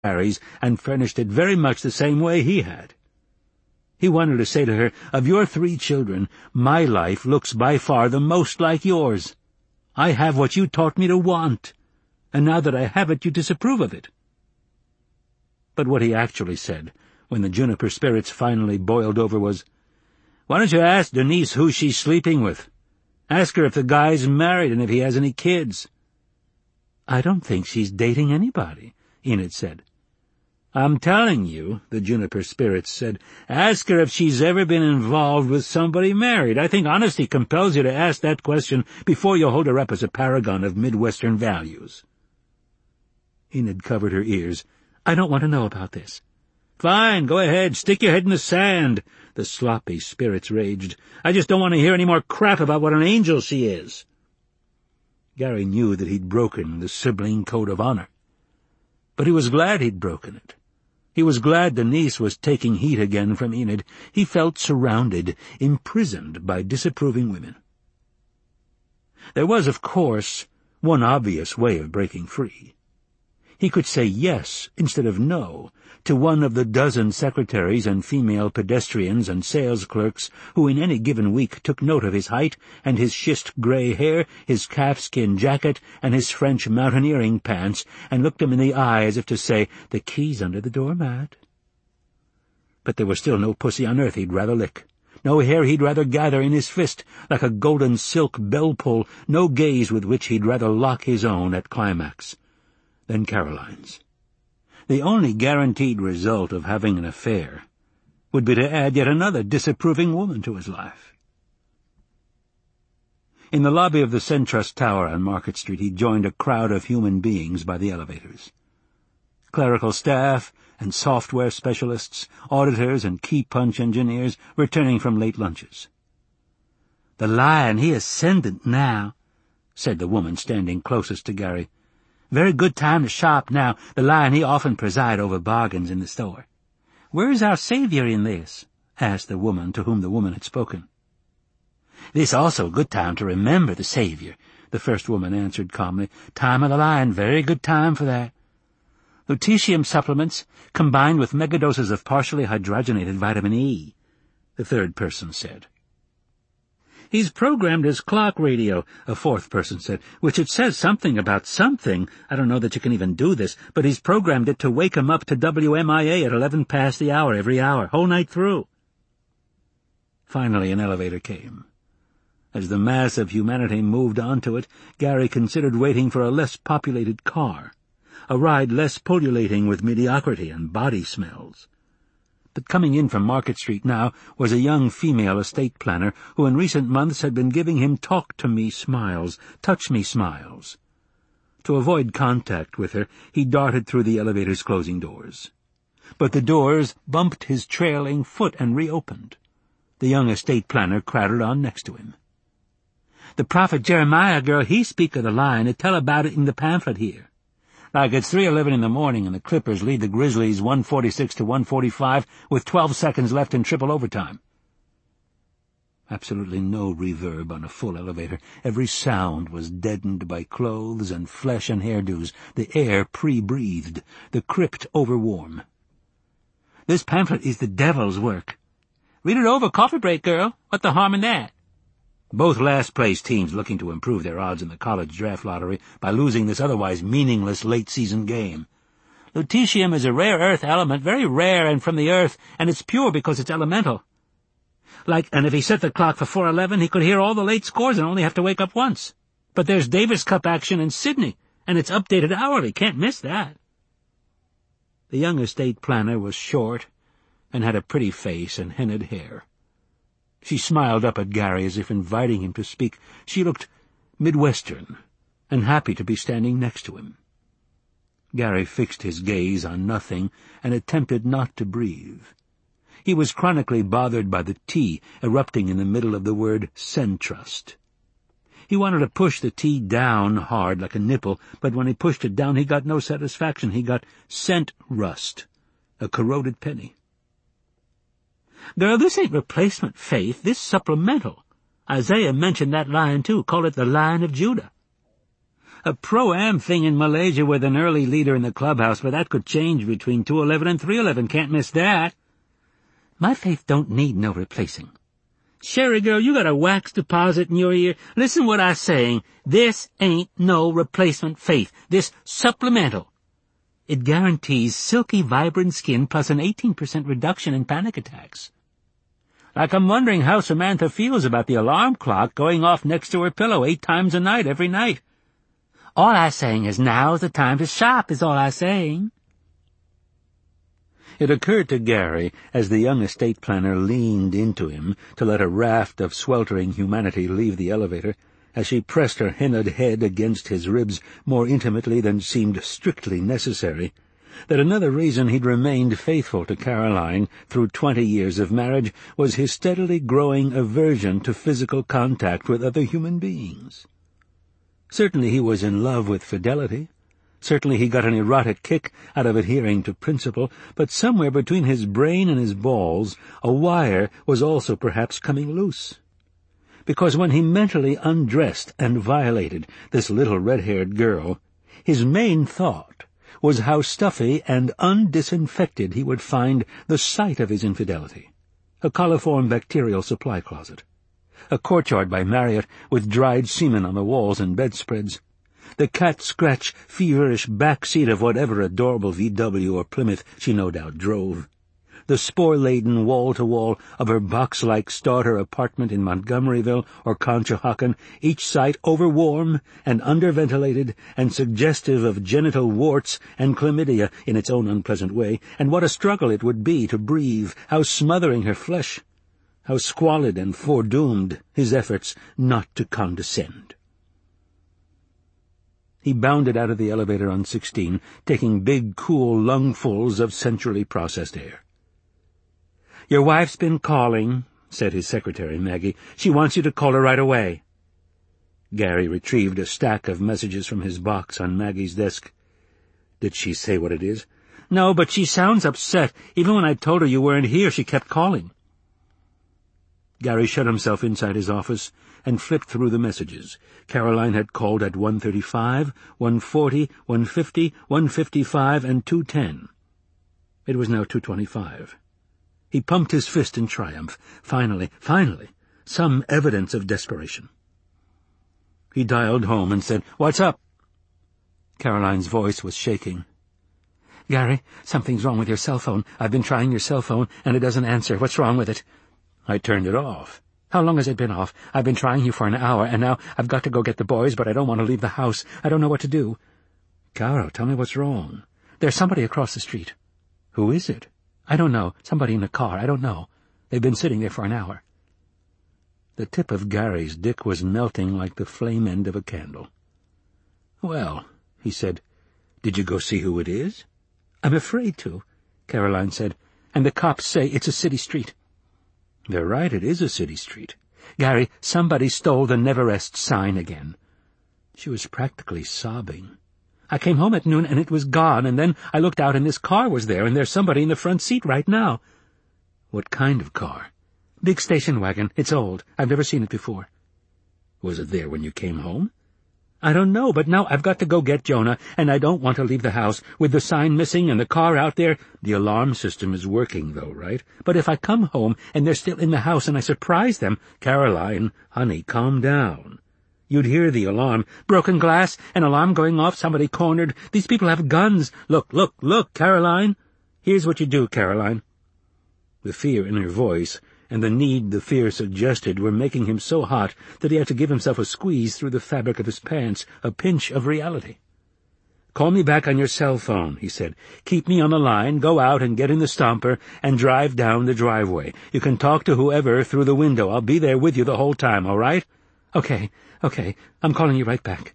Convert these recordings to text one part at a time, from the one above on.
Gary's and furnished it very much the same way he had. He wanted to say to her, "Of your 3 children, my life looks by far the most like yours. I have what you taught me to want, and now that I have it, you disapprove of it." But what he actually said, when the juniper spirits finally boiled over, was, "Why don't you ask Denise who she's sleeping with? Ask her if the guy's married and if he has any kids." "I don't think she's dating anybody," Enid said. "I'm telling you," the juniper spirits said, "ask her if she's ever been involved with somebody married. I think honesty compels you to ask that question before you hold her up as a paragon of Midwestern values." Enid covered her ears. "I don't want to know about this." "Fine, go ahead, stick your head in the sand," the sloppy spirits raged. "I just don't want to hear any more crap about what an angel she is." Gary knew that he'd broken the sibling code of honor. But he was glad he'd broken it. He was glad Denise was taking heat again from Enid. He felt surrounded, imprisoned by disapproving women. There was, of course, one obvious way of breaking free. He could say yes instead of no to one of the dozen secretaries and female pedestrians and sales clerks who in any given week took note of his height and his schist grey hair, his calfskin jacket, and his French mountaineering pants, and looked him in the eye as if to say, "The key's under the doormat." But there was still no pussy on earth he'd rather lick, no hair he'd rather gather in his fist like a golden silk bell-pull, no gaze with which he'd rather lock his own at climax than Caroline's. The only guaranteed result of having an affair would be to add yet another disapproving woman to his life. In the lobby of the Centrust Tower on Market Street, he joined a crowd of human beings by the elevators. Clerical staff and software specialists, auditors and key-punch engineers returning from late lunches. "The Lion, he ascendant now," said the woman standing closest to Gary. "Very good time to shop now. The Lion, he often preside over bargains in the store." "Where's our Savior in this?" asked the woman to whom the woman had spoken. "This also a good time to remember the Savior," the first woman answered calmly. "Time of the Lion, very good time for that. Lutetium supplements, combined with megadoses of partially hydrogenated vitamin E," the third person said. "He's programmed his clock radio," a fourth person said, "which it says something about something. I don't know that you can even do this, but he's programmed it to wake him up to WMIA at 11 past the hour every hour, whole night through." Finally an elevator came. As the mass of humanity moved onto it, Gary considered waiting for a less populated car, a ride less pullulating with mediocrity and body smells. But coming in from Market Street now was a young female estate planner who in recent months had been giving him talk-to-me smiles, touch-me smiles. To avoid contact with her, he darted through the elevator's closing doors. But the doors bumped his trailing foot and reopened. The young estate planner crowded on next to him. "The prophet Jeremiah, girl, he speak of the Lion and tell about it in the pamphlet here. Like it's 3:11 in the morning and the Clippers lead the Grizzlies 146 to 145 with 12 seconds left in triple overtime." Absolutely no reverb on a full elevator. Every sound was deadened by clothes and flesh and hairdos, the air pre-breathed, the crypt overwarm. "This pamphlet is the devil's work." "Read it over, coffee break, girl. What the harm in that?" Both last-place teams looking to improve their odds in the college draft lottery by losing this otherwise meaningless late-season game. "Lutetium is a rare earth element, very rare and from the earth, and it's pure because it's elemental. And if he set the clock for 4:11, he could hear all the late scores and only have to wake up once. But there's Davis Cup action in Sydney, and it's updated hourly. Can't miss that." The young estate planner was short and had a pretty face and hennaed hair. She smiled up at Gary as if inviting him to speak. She looked Midwestern and happy to be standing next to him. Gary fixed his gaze on nothing and attempted not to breathe. He was chronically bothered by the T erupting in the middle of the word Centrust. He wanted to push the T down hard like a nipple, but when he pushed it down he got no satisfaction. He got scent rust, a corroded penny. "Girl, this ain't replacement faith, this supplemental. Isaiah mentioned that Lion, too. Call it the Lion of Judah." a Pro-Am thing in Malaysia with an early leader in the clubhouse, but that could change between 2:11 and 3:11. Can't miss that. My faith don't need no replacing. Sherry girl, you got a wax deposit in your ear. Listen what I'm saying. This ain't no replacement faith. This supplemental. It guarantees silky, vibrant skin plus an 18% reduction in panic attacks. Like I'm wondering how Samantha feels about the alarm clock going off next to her pillow 8 times a night every night. All I'm saying is now's the time to shop, is all I'm saying. It occurred to Gary, as the young estate planner leaned into him to let a raft of sweltering humanity leave the elevator, as she pressed her henna'd head against his ribs more intimately than seemed strictly necessary, that another reason he'd remained faithful to Caroline through 20 years of marriage was his steadily growing aversion to physical contact with other human beings. Certainly he was in love with fidelity. Certainly he got an erotic kick out of adhering to principle, but somewhere between his brain and his balls a wire was also perhaps coming loose. Because when he mentally undressed and violated this little red-haired girl, his main thought was how stuffy and undisinfected he would find the site of his infidelity, a coliform bacterial supply closet, a courtyard by Marriott with dried semen on the walls and bedspreads, the cat-scratch, feverish back seat of whatever adorable VW or Plymouth she no doubt drove, the spore-laden wall-to-wall of her box-like starter apartment in Montgomeryville or Conshohocken, each site overwarm and underventilated and suggestive of genital warts and chlamydia in its own unpleasant way, and what a struggle it would be to breathe, how smothering her flesh, how squalid and foredoomed his efforts not to condescend. He bounded out of the elevator on 16, taking big, cool lungfuls of centrally processed air. "Your wife's been calling," said his secretary, Maggie. "She wants you to call her right away." Gary retrieved a stack of messages from his box on Maggie's desk. "Did she say what it is?" "No, but she sounds upset. Even when I told her you weren't here, she kept calling." Gary shut himself inside his office and flipped through the messages. Caroline had called at 1:35, 1:40, 1:50, 1:55, and 2:10. It was now 2:25. He pumped his fist in triumph. Finally, some evidence of desperation. He dialed home and said, "What's up?" Caroline's voice was shaking. "Gary, something's wrong with your cell phone. I've been trying your cell phone, and it doesn't answer. What's wrong with it?" "I turned it off." "How long has it been off? I've been trying you for an hour, and now I've got to go get the boys, but I don't want to leave the house. I don't know what to do." "Caro, tell me what's wrong." "There's somebody across the street." "Who is it?" "I don't know. Somebody in a car. I don't know. They've been sitting there for an hour." The tip of Gary's dick was melting like the flame end of a candle. "Well," he said, "did you go see who it is?" "I'm afraid to," Caroline said, "and the cops say it's a city street." "They're right, it is a city street." "Gary, somebody stole the Never Rest sign again." She was practically sobbing. "I came home at noon and it was gone, and then I looked out and this car was there, and there's somebody in the front seat right now." "What kind of car?" "Big station wagon. It's old. I've never seen it before." "Was it there when you came home?" "I don't know, but now I've got to go get Jonah, and I don't want to leave the house with the sign missing and the car out there." "The alarm system is working, though, right?" "But if I come home and they're still in the house and I surprise them—" "Caroline, honey, calm down. You'd hear the alarm. Broken glass, an alarm going off, somebody cornered. These people have guns. Look, Caroline. Here's what you do, Caroline." The fear in her voice and the need the fear suggested were making him so hot that he had to give himself a squeeze through the fabric of his pants, a pinch of reality. "Call me back on your cell phone," he said. "Keep me on the line, go out and get in the Stomper, and drive down the driveway. You can talk to whoever through the window. I'll be there with you the whole time, all right?" Okay, I'm calling you right back."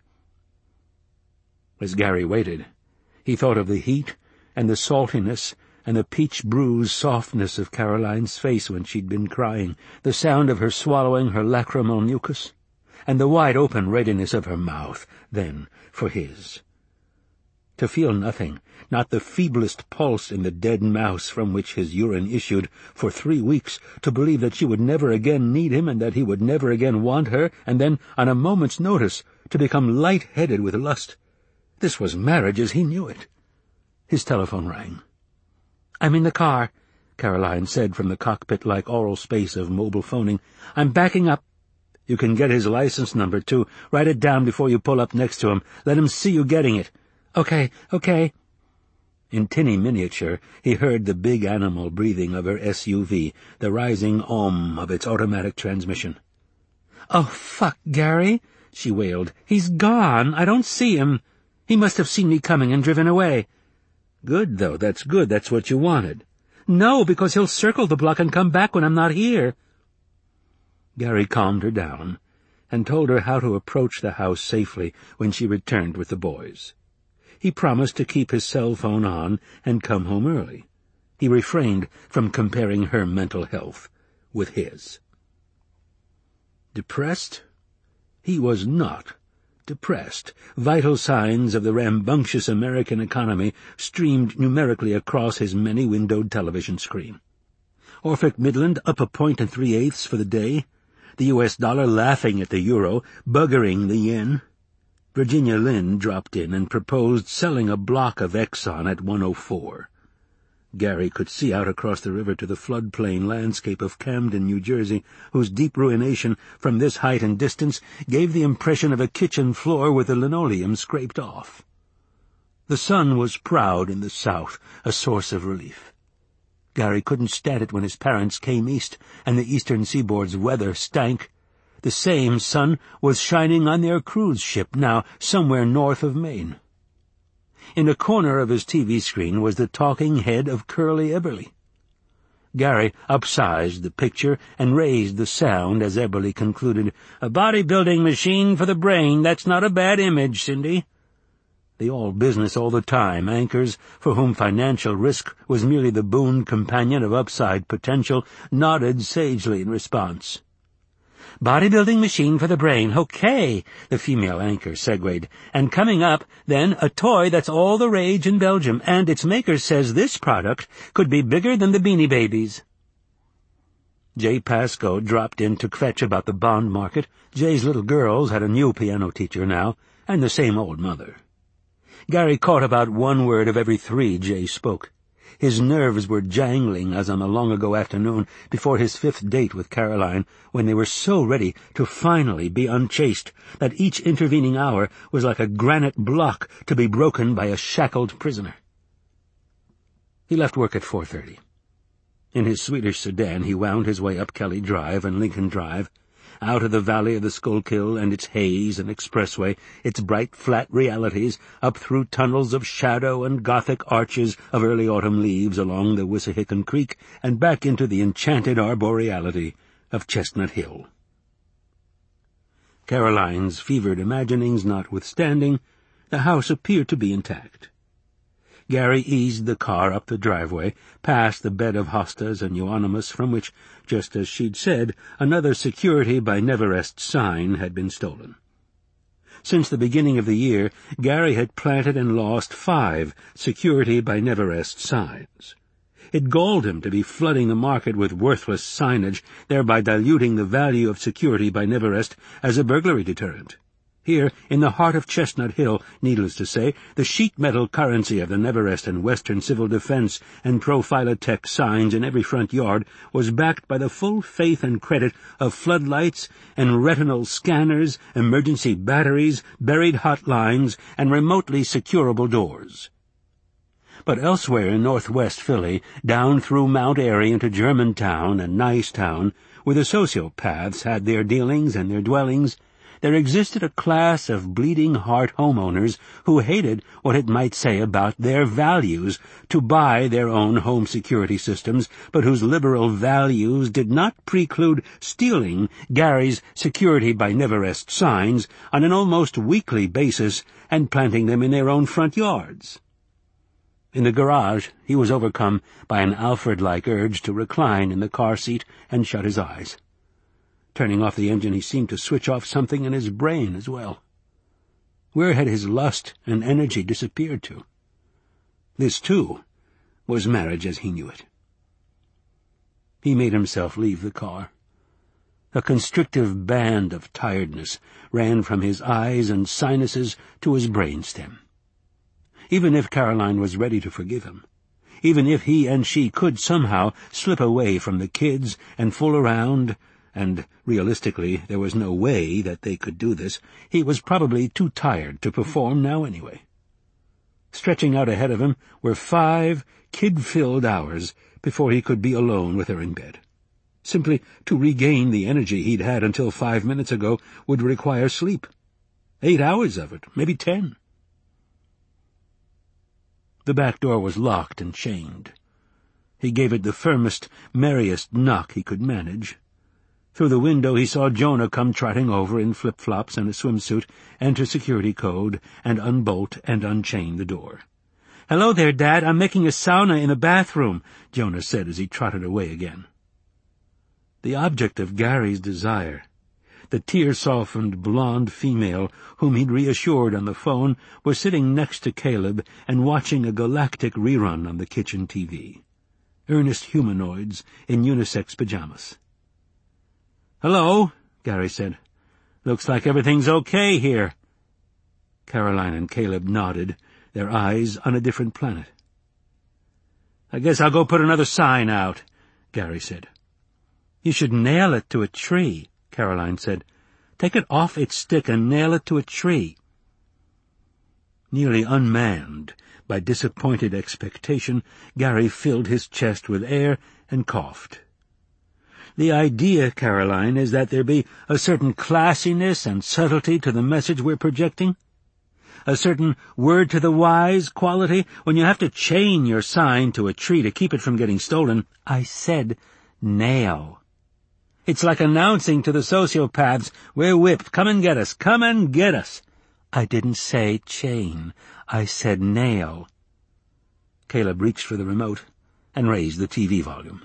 As Gary waited, he thought of the heat and the saltiness and the peach-bruised softness of Caroline's face when she'd been crying, the sound of her swallowing her lacrimal mucus, and the wide-open readiness of her mouth, then, for his. To feel nothing, not the feeblest pulse in the dead mouse from which his urine issued, for 3 weeks, to believe that she would never again need him and that he would never again want her, and then, on a moment's notice, to become light-headed with lust. This was marriage as he knew it. His telephone rang. "I'm in the car," Caroline said from the cockpit-like oral space of mobile phoning. "I'm backing up." "You can get his license number, too. Write it down before you pull up next to him. Let him see you getting it." Okay. In tinny miniature, he heard the big animal breathing of her SUV, the rising om of its automatic transmission. "Oh, fuck, Gary," she wailed. "He's gone. I don't see him. He must have seen me coming and driven away." "Good, though. That's good. That's what you wanted." "No, because he'll circle the block and come back when I'm not here." Gary calmed her down and told her how to approach the house safely when she returned with the boys. He promised to keep his cell phone on and come home early. He refrained from comparing her mental health with his. Depressed? He was not depressed. Vital signs of the rambunctious American economy streamed numerically across his many-windowed television screen. Orphic Midland up 1 3/8 for the day. The U.S. dollar laughing at the euro, buggering the yen. Virginia Lynn dropped in and proposed selling a block of Exxon at 104. Gary could see out across the river to the floodplain landscape of Camden, New Jersey, whose deep ruination from this height and distance gave the impression of a kitchen floor with the linoleum scraped off. The sun was proud in the south, a source of relief. Gary couldn't stand it when his parents came east and the eastern seaboard's weather stank. The same sun was shining on their cruise ship now somewhere north of Maine. In a corner of his TV screen was the talking head of Curly Eberly. Gary upsized the picture and raised the sound as Eberly concluded, "A bodybuilding machine for the brain. That's not a bad image, Cindy." The all-business all the time anchors, for whom financial risk was merely the boon companion of upside potential, nodded sagely in response. "Bodybuilding machine for the brain. Okay," the female anchor segued. "And coming up, then, a toy that's all the rage in Belgium, and its maker says this product could be bigger than the Beanie Babies." Jay Pascoe dropped in to kvetch about the bond market. Jay's little girls had a new piano teacher now, and the same old mother. Gary caught about one word of every 3 Jay spoke. His nerves were jangling as on a long-ago afternoon before his 5th date with Caroline, when they were so ready to finally be unchaste that each intervening hour was like a granite block to be broken by a shackled prisoner. He left work at 4:30. In his Swedish sedan he wound his way up Kelly Drive and Lincoln Drive, out of the valley of the Schuylkill and its haze and expressway, its bright, flat realities, up through tunnels of shadow and Gothic arches of early autumn leaves along the Wissahickon Creek, and back into the enchanted arboreality of Chestnut Hill. Caroline's fevered imaginings notwithstanding, the house appeared to be intact. Gary eased the car up the driveway, past the bed of hostas and euonymus from which, just as she'd said, another Security by Neverest sign had been stolen. Since the beginning of the year, Gary had planted and lost 5 Security by Neverest signs. It galled him to be flooding the market with worthless signage, thereby diluting the value of Security by Neverest as a burglary deterrent. Here, in the heart of Chestnut Hill, needless to say, the sheet-metal currency of the Neverest and Western Civil Defense and Profilotech signs in every front yard was backed by the full faith and credit of floodlights and retinal scanners, emergency batteries, buried hotlines, and remotely securable doors. But elsewhere in northwest Philly, down through Mount Airy into Germantown and Nicetown, where the sociopaths had their dealings and their dwellings, there existed a class of bleeding-heart homeowners who hated what it might say about their values to buy their own home security systems, but whose liberal values did not preclude stealing Gary's Security by Neverest signs on an almost weekly basis and planting them in their own front yards. In the garage, he was overcome by an Alfred-like urge to recline in the car seat and shut his eyes. Turning off the engine, he seemed to switch off something in his brain as well. Where had his lust and energy disappeared to? This, too, was marriage as he knew it. He made himself leave the car. A constrictive band of tiredness ran from his eyes and sinuses to his brainstem. Even if Caroline was ready to forgive him, even if he and she could somehow slip away from the kids and fool around, and realistically there was no way that they could do this, he was probably too tired to perform now anyway. Stretching out ahead of him were 5 kid-filled hours before he could be alone with her in bed. Simply to regain the energy he'd had until 5 minutes ago would require sleep. 8 hours of it, maybe 10. The back door was locked and chained. He gave it the firmest, merriest knock he could manage. Through the window he saw Jonah come trotting over in flip-flops and a swimsuit, enter security code, and unbolt and unchain the door. "Hello there, Dad. I'm making a sauna in the bathroom," Jonah said as he trotted away again. The object of Gary's desire, the tear-softened blonde female whom he'd reassured on the phone, was sitting next to Caleb and watching a galactic rerun on the kitchen TV. Earnest humanoids in unisex pajamas. "Hello," Gary said. "Looks like everything's okay here." Caroline and Caleb nodded, their eyes on a different planet. "I guess I'll go put another sign out," Gary said. "You should nail it to a tree," Caroline said. "Take it off its stick and nail it to a tree." Nearly unmanned by disappointed expectation, Gary filled his chest with air and coughed. "The idea, Caroline, is that there be a certain classiness and subtlety to the message we're projecting. A certain word-to-the-wise quality when you have to chain your sign to a tree to keep it from getting stolen. I said nail. It's like announcing to the sociopaths, 'We're whipped. Come and get us. Come and get us.' I didn't say chain. I said nail." Caleb reached for the remote and raised the TV volume.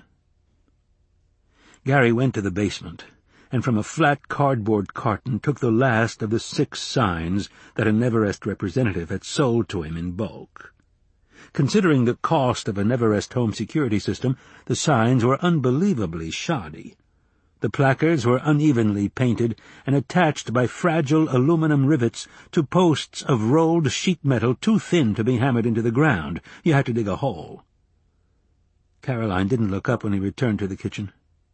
Gary went to the basement, and from a flat cardboard carton took the last of the 6 signs that an Everest representative had sold to him in bulk. Considering the cost of an Everest home security system, the signs were unbelievably shoddy. The placards were unevenly painted and attached by fragile aluminum rivets to posts of rolled sheet metal too thin to be hammered into the ground. You had to dig a hole. Caroline didn't look up when he returned to the kitchen.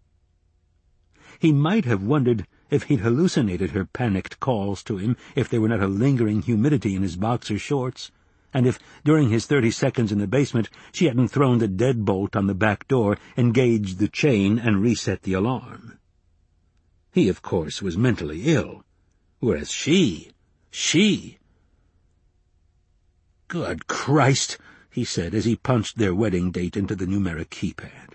He might have wondered if he'd hallucinated her panicked calls to him, if there were not a lingering humidity in his boxer shorts, and if, during his 30 seconds in the basement, she hadn't thrown the deadbolt on the back door, engaged the chain, and reset the alarm. He, of course, was mentally ill, whereas she... "Good Christ," he said as he punched their wedding date into the numeric keypad.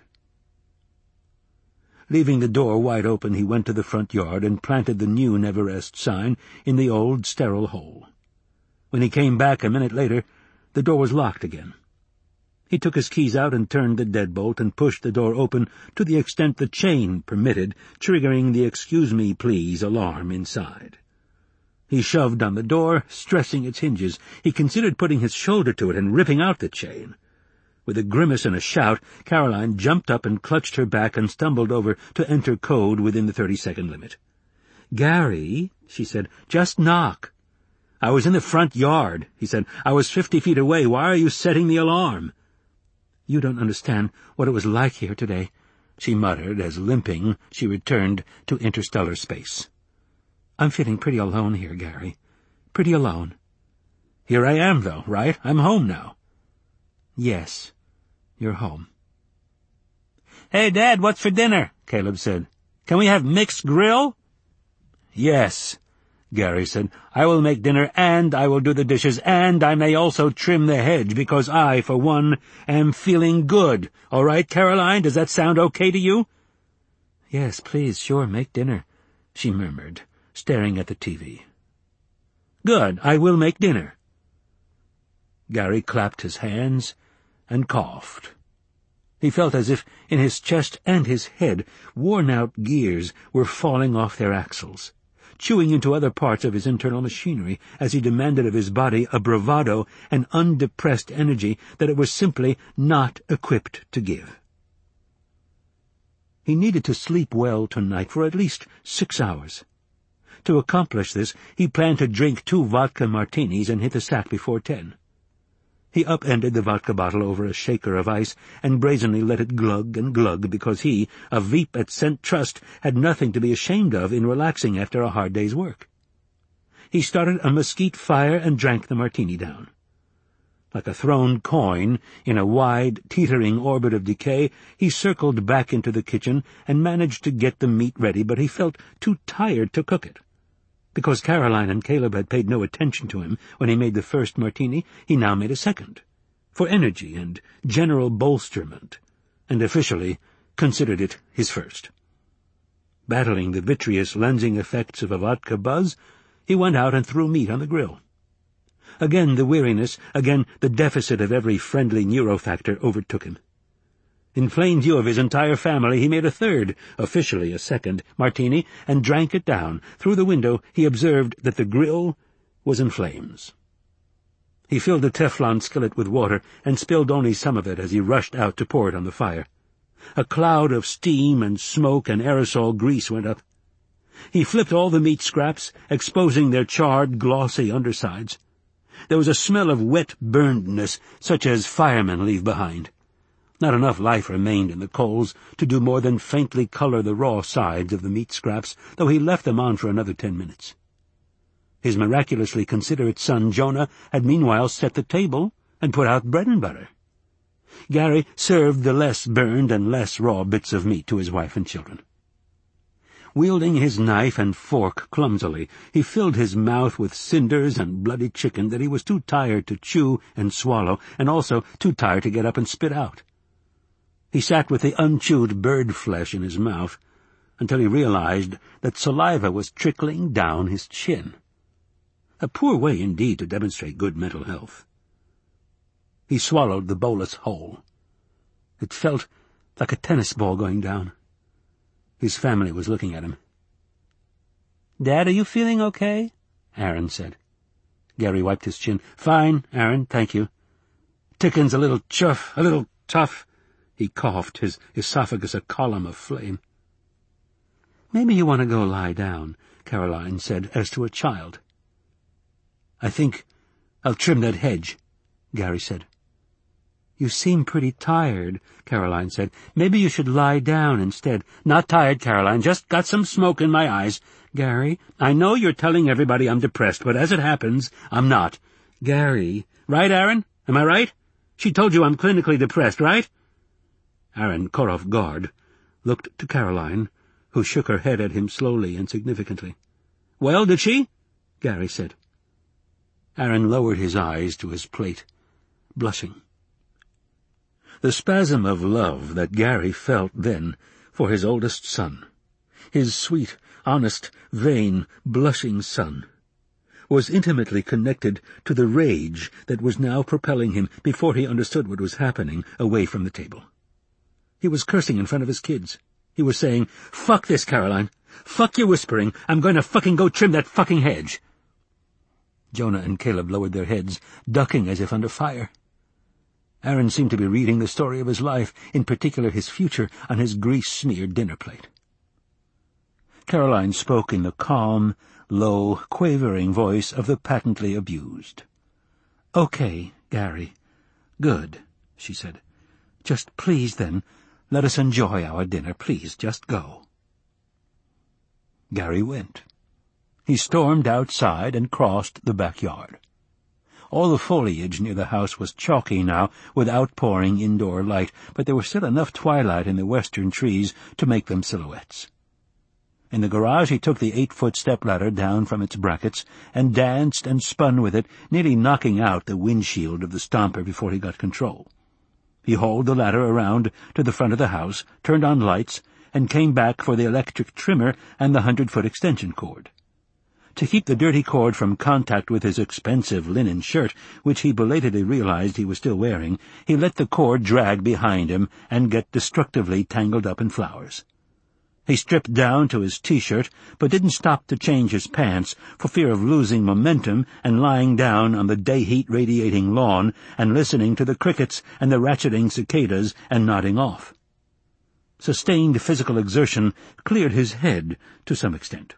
Leaving the door wide open, he went to the front yard and planted the new Neverest sign in the old sterile hole. When he came back a minute later, the door was locked again. He took his keys out and turned the deadbolt and pushed the door open to the extent the chain permitted, triggering the "excuse me, please" alarm inside. He shoved on the door, stressing its hinges. He considered putting his shoulder to it and ripping out the chain. With a grimace and a shout, Caroline jumped up and clutched her back and stumbled over to enter code within the 30-second limit. "Gary," she said, "just knock." "I was in the front yard," he said. "I was 50 feet away. Why are you setting the alarm?" "You don't understand what it was like here today," she muttered as, limping, she returned to interstellar space. "I'm feeling pretty alone here, Gary. Pretty alone." "Here I am, though, right? I'm home now." "Yes, you're home." "Hey, Dad, what's for dinner?" Caleb said. "Can we have mixed grill?" "Yes," Gary said. "I will make dinner, and I will do the dishes, and I may also trim the hedge, because I, for one, am feeling good. All right, Caroline, does that sound okay to you?" "Yes, please, sure, make dinner," she murmured, staring at the TV. "Good, I will make dinner." Gary clapped his hands and coughed. He felt as if in his chest and his head worn-out gears were falling off their axles, chewing into other parts of his internal machinery as he demanded of his body a bravado and undepressed energy that it was simply not equipped to give. He needed to sleep well tonight for at least 6 hours. To accomplish this, he planned to drink 2 vodka martinis and hit the sack before 10. He upended the vodka bottle over a shaker of ice and brazenly let it glug and glug because he, a Veep at Cent Trust, had nothing to be ashamed of in relaxing after a hard day's work. He started a mesquite fire and drank the martini down. Like a thrown coin in a wide, teetering orbit of decay, he circled back into the kitchen and managed to get the meat ready, but he felt too tired to cook it. Because Caroline and Caleb had paid no attention to him when he made the first martini, he now made a second, for energy and general bolsterment, and officially considered it his first. Battling the vitreous lensing effects of a vodka buzz, he went out and threw meat on the grill. Again the weariness, again the deficit of every friendly neurofactor overtook him. In plain view of his entire family, he made a third, officially a second, martini, and drank it down. Through the window he observed that the grill was in flames. He filled the Teflon skillet with water and spilled only some of it as he rushed out to pour it on the fire. A cloud of steam and smoke and aerosol grease went up. He flipped all the meat scraps, exposing their charred, glossy undersides. There was a smell of wet burnedness, such as firemen leave behind. Not enough life remained in the coals to do more than faintly color the raw sides of the meat scraps, though he left them on for another 10 minutes. His miraculously considerate son Jonah had meanwhile set the table and put out bread and butter. Gary served the less burned and less raw bits of meat to his wife and children. Wielding his knife and fork clumsily, he filled his mouth with cinders and bloody chicken that he was too tired to chew and swallow, and also too tired to get up and spit out. He sat with the unchewed bird flesh in his mouth until he realized that saliva was trickling down his chin. A poor way indeed to demonstrate good mental health. He swallowed the bolus whole. It felt like a tennis ball going down. His family was looking at him. "Dad, are you feeling okay?" Aaron said. Gary wiped his chin. "Fine, Aaron, thank you. Ticken's a little chuff, a little tough." He coughed, his esophagus a column of flame. "Maybe you want to go lie down," Caroline said, as to a child. "I think I'll trim that hedge," Gary said. "You seem pretty tired," Caroline said. "Maybe you should lie down instead." "Not tired, Caroline, just got some smoke in my eyes." "Gary, I know you're telling everybody I'm depressed, but as it happens, I'm not." "Gary." "Right, Aaron? Am I right? She told you I'm clinically depressed, right?" Aaron, caught off guard, looked to Caroline, who shook her head at him slowly and significantly. "Well, did she?" Gary said. Aaron lowered his eyes to his plate, blushing. The spasm of love that Gary felt then for his oldest son, his sweet, honest, vain, blushing son, was intimately connected to the rage that was now propelling him, before he understood what was happening, away from the table. He was cursing in front of his kids. He was saying, "Fuck this, Caroline. Fuck your whispering. I'm going to fucking go trim that fucking hedge." Jonah and Caleb lowered their heads, ducking as if under fire. Aaron seemed to be reading the story of his life, in particular his future, on his grease-smeared dinner plate. Caroline spoke in the calm, low, quavering voice of the patently abused. "Okay, Gary. Good," she said. "Just please, then, let us enjoy our dinner. Please, just go." Gary went. He stormed outside and crossed the backyard. All the foliage near the house was chalky now, with outpouring indoor light, but there was still enough twilight in the western trees to make them silhouettes. In the garage he took the 8-foot stepladder down from its brackets and danced and spun with it, nearly knocking out the windshield of the Stomper before he got control. He hauled the ladder around to the front of the house, turned on lights, and came back for the electric trimmer and the 100-foot extension cord. To keep the dirty cord from contact with his expensive linen shirt, which he belatedly realized he was still wearing, he let the cord drag behind him and get destructively tangled up in flowers. He stripped down to his T-shirt, but didn't stop to change his pants for fear of losing momentum and lying down on the day-heat radiating lawn and listening to the crickets and the ratcheting cicadas and nodding off. Sustained physical exertion cleared his head to some extent.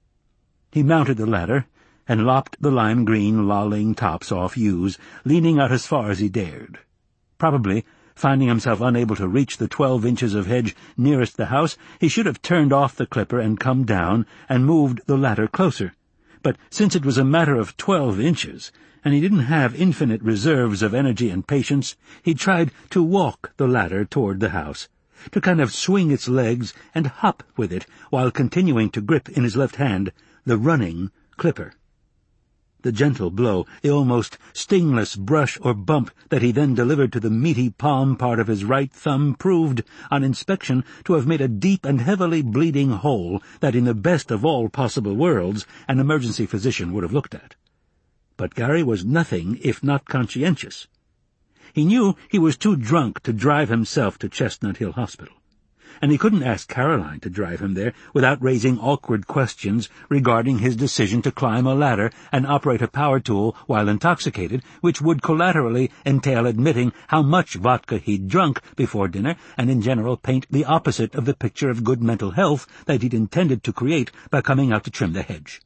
He mounted the ladder and lopped the lime-green lolling tops off yews, leaning out as far as he dared. Probably, finding himself unable to reach the 12 inches of hedge nearest the house, he should have turned off the clipper and come down and moved the ladder closer. But since it was a matter of 12 inches, and he didn't have infinite reserves of energy and patience, he tried to walk the ladder toward the house, to kind of swing its legs and hop with it while continuing to grip in his left hand the running clipper. The gentle blow, the almost stingless brush or bump that he then delivered to the meaty palm part of his right thumb proved, on inspection, to have made a deep and heavily bleeding hole that in the best of all possible worlds an emergency physician would have looked at. But Gary was nothing if not conscientious. He knew he was too drunk to drive himself to Chestnut Hill Hospital, and he couldn't ask Caroline to drive him there without raising awkward questions regarding his decision to climb a ladder and operate a power tool while intoxicated, which would collaterally entail admitting how much vodka he'd drunk before dinner, and in general paint the opposite of the picture of good mental health that he'd intended to create by coming out to trim the hedge.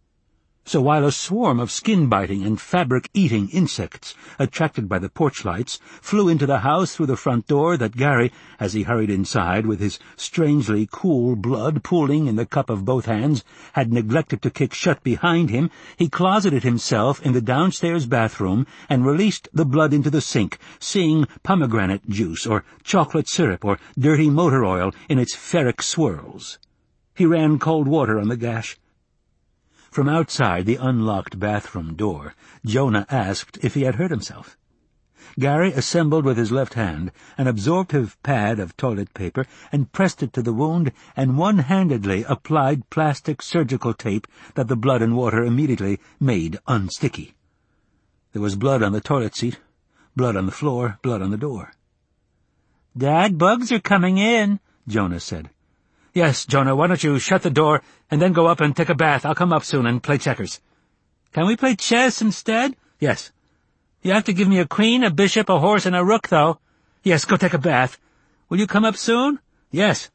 So while a swarm of skin-biting and fabric-eating insects, attracted by the porch lights, flew into the house through the front door that Gary, as he hurried inside with his strangely cool blood pooling in the cup of both hands, had neglected to kick shut behind him, he closeted himself in the downstairs bathroom and released the blood into the sink, seeing pomegranate juice or chocolate syrup or dirty motor oil in its ferric swirls. He ran cold water on the gash. From outside the unlocked bathroom door, Jonah asked if he had hurt himself. Gary assembled with his left hand an absorptive pad of toilet paper and pressed it to the wound and one-handedly applied plastic surgical tape that the blood and water immediately made unsticky. There was blood on the toilet seat, blood on the floor, blood on the door. "Dad, bugs are coming in," Jonah said. "Yes, Jonah, why don't you shut the door and then go up and take a bath? I'll come up soon and play checkers." "Can we play chess instead?" "Yes." "You have to give me a queen, a bishop, a horse, and a rook, though." "Yes, go take a bath. Will you come up soon?" "Yes."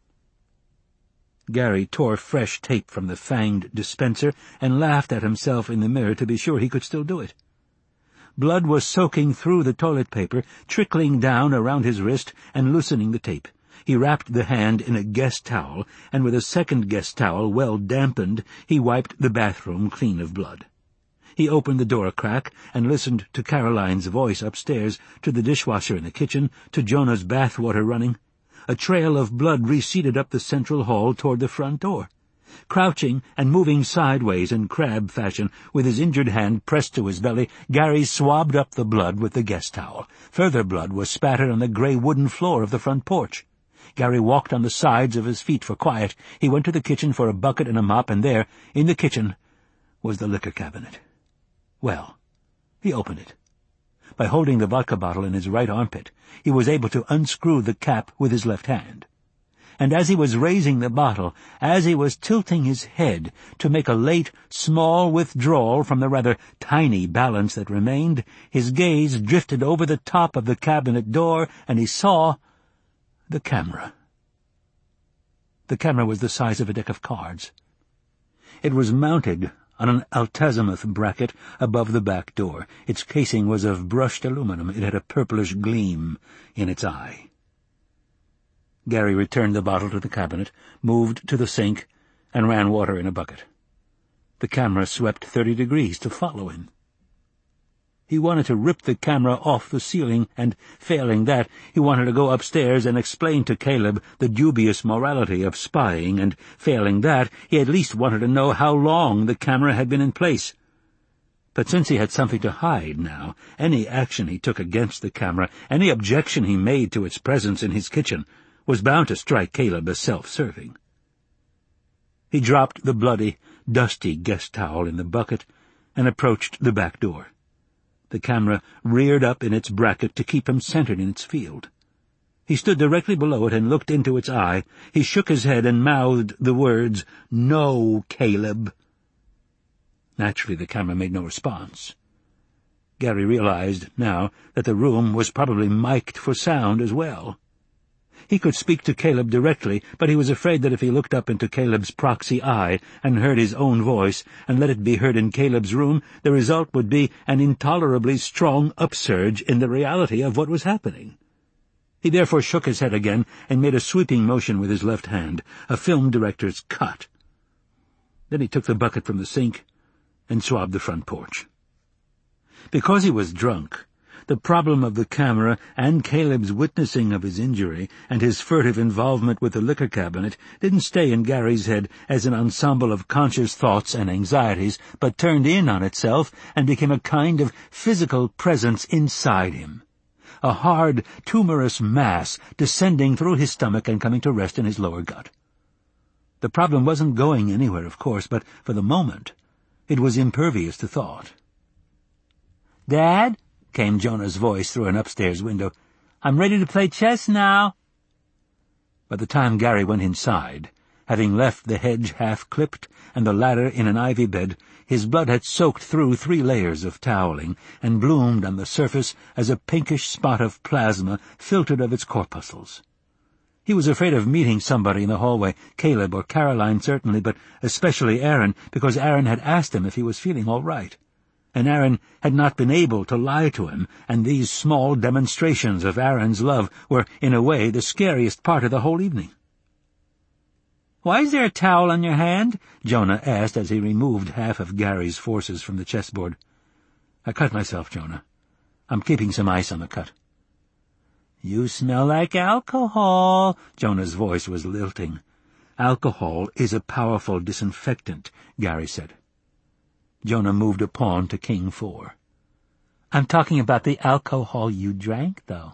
Gary tore fresh tape from the fanged dispenser and laughed at himself in the mirror to be sure he could still do it. Blood was soaking through the toilet paper, trickling down around his wrist and loosening the tape. He wrapped the hand in a guest towel, and with a second guest towel well dampened, he wiped the bathroom clean of blood. He opened the door a crack and listened to Caroline's voice upstairs, to the dishwasher in the kitchen, to Jonah's bath water running. A trail of blood receded up the central hall toward the front door. Crouching and moving sideways in crab fashion, with his injured hand pressed to his belly, Gary swabbed up the blood with the guest towel. Further blood was spattered on the gray wooden floor of the front porch. Gary walked on the sides of his feet for quiet. He went to the kitchen for a bucket and a mop, and there, in the kitchen, was the liquor cabinet. Well, he opened it. By holding the vodka bottle in his right armpit, he was able to unscrew the cap with his left hand. And as he was raising the bottle, as he was tilting his head to make a late, small withdrawal from the rather tiny balance that remained, his gaze drifted over the top of the cabinet door, and he saw the camera. The camera was the size of a deck of cards. It was mounted on an altazimuth bracket above the back door. Its casing was of brushed aluminum. It had a purplish gleam in its eye. Gary returned the bottle to the cabinet, moved to the sink, and ran water in a bucket. The camera swept 30 degrees to follow him. He wanted to rip the camera off the ceiling, and, failing that, he wanted to go upstairs and explain to Caleb the dubious morality of spying, and, failing that, he at least wanted to know how long the camera had been in place. But since he had something to hide now, any action he took against the camera, any objection he made to its presence in his kitchen, was bound to strike Caleb as self-serving. He dropped the bloody, dusty guest towel in the bucket and approached the back door. The camera reared up in its bracket to keep him centered in its field. He stood directly below it and looked into its eye. He shook his head and mouthed the words, "No, Caleb." Naturally, the camera made no response. Gary realized now that the room was probably mic'd for sound as well. He could speak to Caleb directly, but he was afraid that if he looked up into Caleb's proxy eye and heard his own voice, and let it be heard in Caleb's room, the result would be an intolerably strong upsurge in the reality of what was happening. He therefore shook his head again and made a sweeping motion with his left hand, a film director's cut. Then he took the bucket from the sink and swabbed the front porch. Because he was drunk, the problem of the camera and Caleb's witnessing of his injury and his furtive involvement with the liquor cabinet didn't stay in Gary's head as an ensemble of conscious thoughts and anxieties, but turned in on itself and became a kind of physical presence inside him, a hard, tumorous mass descending through his stomach and coming to rest in his lower gut. The problem wasn't going anywhere, of course, but for the moment it was impervious to thought. "Dad," came Jonah's voice through an upstairs window, "I'm ready to play chess now." By the time Gary went inside, having left the hedge half-clipped and the ladder in an ivy bed, his blood had soaked through 3 layers of toweling and bloomed on the surface as a pinkish spot of plasma filtered of its corpuscles. He was afraid of meeting somebody in the hallway, Caleb or Caroline certainly, but especially Aaron, because Aaron had asked him if he was feeling all right. And Aaron had not been able to lie to him, and these small demonstrations of Aaron's love were, in a way, the scariest part of the whole evening. "Why is there a towel on your hand?" Jonah asked as he removed half of Gary's forces from the chessboard. "I cut myself, Jonah. I'm keeping some ice on the cut." "You smell like alcohol." Jonah's voice was lilting. "Alcohol is a powerful disinfectant," Gary said. Jonah moved a pawn to King 4. "I'm talking about the alcohol you drank, though."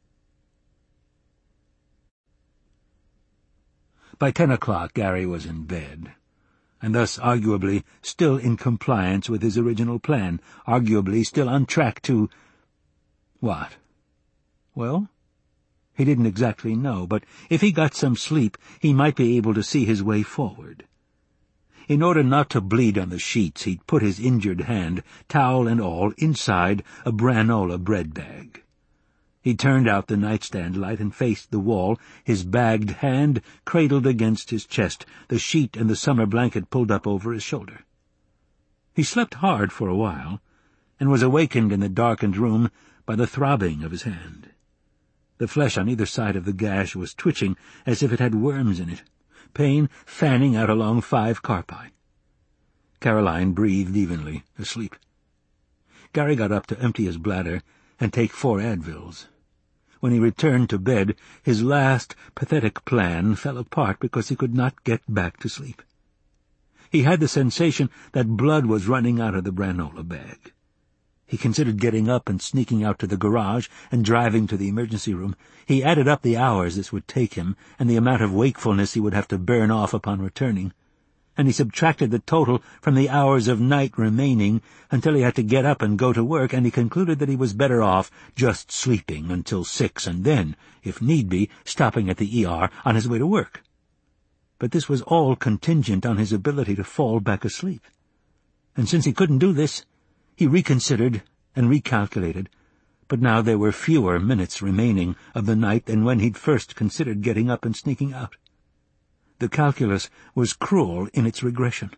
By 10 o'clock Gary was in bed, and thus arguably still in compliance with his original plan, arguably still on track to— what? Well, he didn't exactly know, but if he got some sleep he might be able to see his way forward. In order not to bleed on the sheets, he'd put his injured hand, towel and all, inside a granola bread bag. He turned out the nightstand light and faced the wall, his bagged hand cradled against his chest, the sheet and the summer blanket pulled up over his shoulder. He slept hard for a while, and was awakened in the darkened room by the throbbing of his hand. The flesh on either side of the gash was twitching as if it had worms in it, pain fanning out along 5 carpi. Caroline breathed evenly, asleep. Gary got up to empty his bladder and take 4 Advils. When he returned to bed, his last pathetic plan fell apart because he could not get back to sleep. He had the sensation that blood was running out of the granola bag. He considered getting up and sneaking out to the garage and driving to the emergency room. He added up the hours this would take him and the amount of wakefulness he would have to burn off upon returning, and he subtracted the total from the hours of night remaining until he had to get up and go to work, and he concluded that he was better off just sleeping until 6 and then, if need be, stopping at the ER on his way to work. But this was all contingent on his ability to fall back asleep. And since he couldn't do this, he reconsidered and recalculated, but now there were fewer minutes remaining of the night than when he'd first considered getting up and sneaking out. The calculus was cruel in its regression.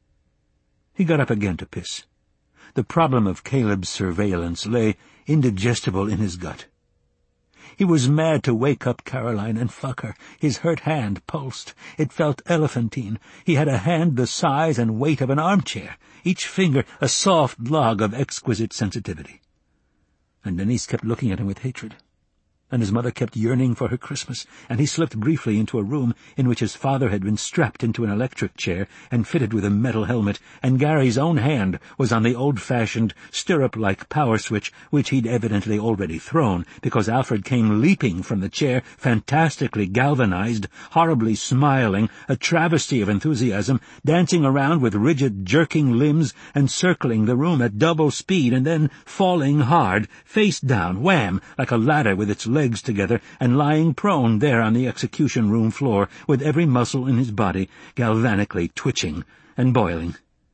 He got up again to piss. The problem of Caleb's surveillance lay indigestible in his gut. He was mad to wake up Caroline and fuck her. His hurt hand pulsed. It felt elephantine. He had a hand the size and weight of an armchair, each finger a soft log of exquisite sensitivity. And Denise kept looking at him with hatred, and his mother kept yearning for her Christmas, and he slipped briefly into a room in which his father had been strapped into an electric chair and fitted with a metal helmet, and Gary's own hand was on the old-fashioned, stirrup-like power switch, which he'd evidently already thrown, because Alfred came leaping from the chair, fantastically galvanized, horribly smiling, a travesty of enthusiasm, dancing around with rigid, jerking limbs and circling the room at double speed, and then falling hard, face down, wham, like a ladder with its legs together, and lying prone there on the execution room floor, with every muscle in his body galvanically twitching and boiling.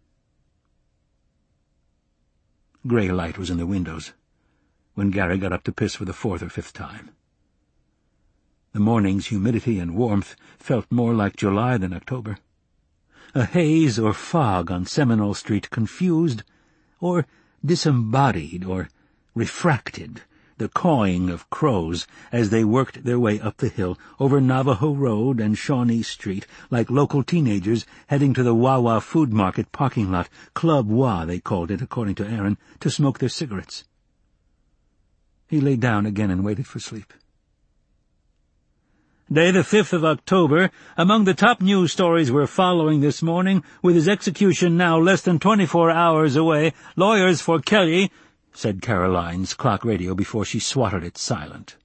Grey light was in the windows when Gary got up to piss for the 4th or 5th time. The morning's humidity and warmth felt more like July than October. A haze or fog on Seminole Street confused, or disembodied, or refracted the cawing of crows as they worked their way up the hill, over Navajo Road and Shawnee Street, like local teenagers heading to the Wawa Food Market parking lot, Club Wa they called it, according to Aaron, to smoke their cigarettes. He lay down again and waited for sleep. Day the 5th of October, among the top news stories we're following this morning, with his execution now less than 24 hours away, lawyers for Kelly, said Caroline's clock radio before she swatted it silent.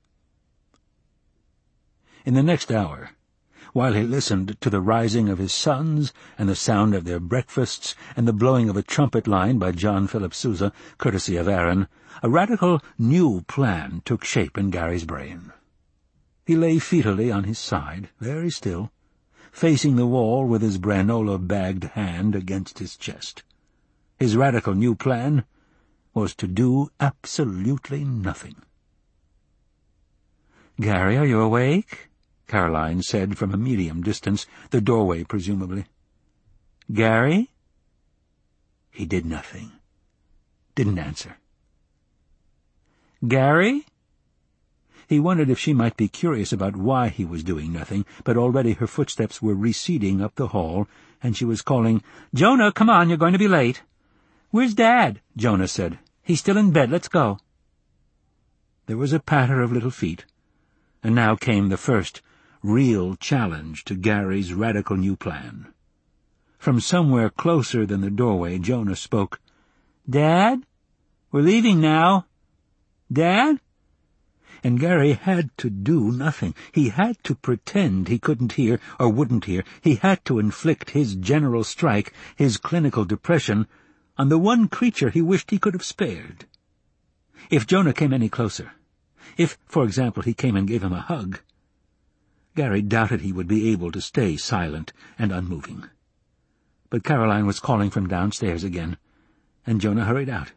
In the next hour, while he listened to the rising of his sons and the sound of their breakfasts and the blowing of a trumpet line by John Philip Sousa, courtesy of Aaron, a radical new plan took shape in Gary's brain. He lay feetally on his side, very still, facing the wall with his granola-bagged hand against his chest. His radical new plan was to do absolutely nothing. "Gary, are you awake?" Caroline said from a medium distance, the doorway presumably. "Gary?" He did nothing. Didn't answer. "Gary?" He wondered if she might be curious about why he was doing nothing, but already her footsteps were receding up the hall, and she was calling, "Jonah, come on, you're going to be late." "Where's Dad?" Jonah said. "He's still in bed. Let's go." There was a patter of little feet, and now came the first real challenge to Gary's radical new plan. From somewhere closer than the doorway, Jonah spoke. "Dad? We're leaving now. Dad?" And Gary had to do nothing. He had to pretend he couldn't hear or wouldn't hear. He had to inflict his general strike, his clinical depression, on the one creature he wished he could have spared. If Jonah came any closer, if, for example, he came and gave him a hug, Gary doubted he would be able to stay silent and unmoving. But Caroline was calling from downstairs again, and Jonah hurried out.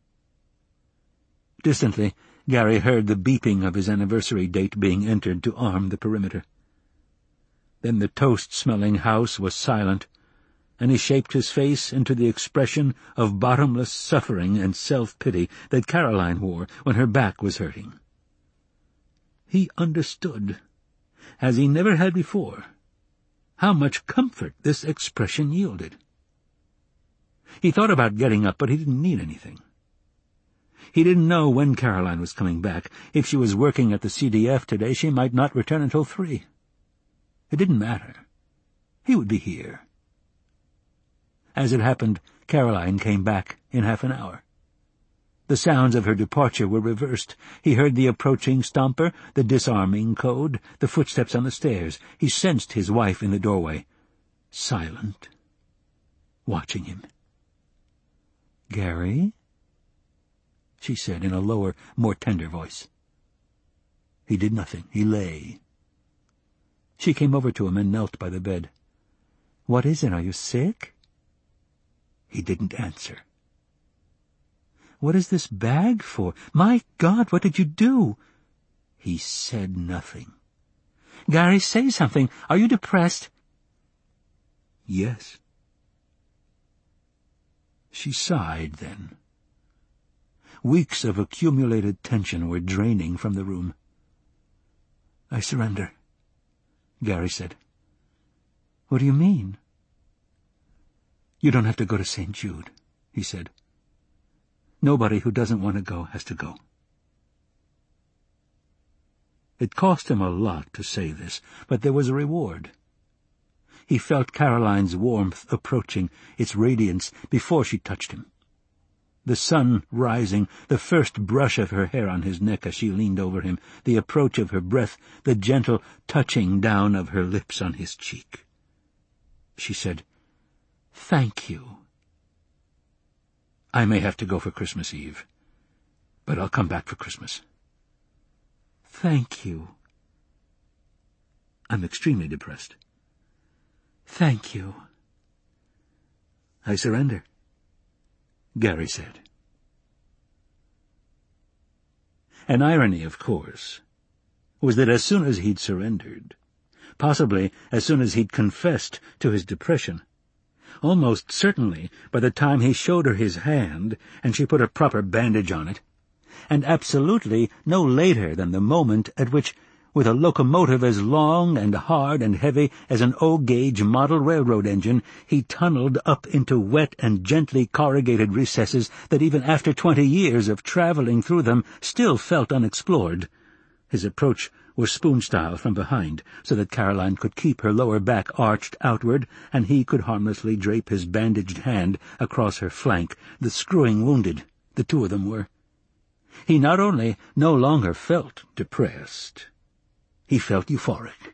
Distantly, Gary heard the beeping of his anniversary date being entered to arm the perimeter. Then the toast-smelling house was silent, and he shaped his face into the expression of bottomless suffering and self-pity that Caroline wore when her back was hurting. He understood, as he never had before, how much comfort this expression yielded. He thought about getting up, but he didn't need anything. He didn't know when Caroline was coming back. If she was working at the CDF today, she might not return until 3. It didn't matter. He would be here. As it happened, Caroline came back in half an hour. The sounds of her departure were reversed. He heard the approaching stomper, the disarming code, the footsteps on the stairs. He sensed his wife in the doorway, silent, watching him. "Gary?" she said in a lower, more tender voice. He did nothing. He lay. She came over to him and knelt by the bed. "What is it? Are you sick?" He didn't answer. "What is this bag for? My God, what did you do?" He said nothing. "Gary, say something. Are you depressed?" "Yes." She sighed then. Weeks of accumulated tension were draining from the room. "I surrender," Gary said. "What do you mean?" "You don't have to go to St. Jude," he said. "Nobody who doesn't want to go has to go." It cost him a lot to say this, but there was a reward. He felt Caroline's warmth approaching, its radiance, before she touched him. The sun rising, the first brush of her hair on his neck as she leaned over him, the approach of her breath, the gentle touching down of her lips on his cheek. She said, "Thank you. I may have to go for Christmas Eve, but I'll come back for Christmas." "Thank you." "I'm extremely depressed." "Thank you." "I surrender," Gary said. An irony, of course, was that as soon as he'd surrendered, possibly as soon as he'd confessed to his depression, almost certainly by the time he showed her his hand and she put a proper bandage on it, and absolutely no later than the moment at which, with a locomotive as long and hard and heavy as an O-gauge model railroad engine, he tunneled up into wet and gently corrugated recesses that even after 20 years of traveling through them still felt unexplored. His approach was spoon-style from behind, so that Caroline could keep her lower back arched outward, and he could harmlessly drape his bandaged hand across her flank, the screwing wounded, the two of them were. He not only no longer felt depressed, he felt euphoric.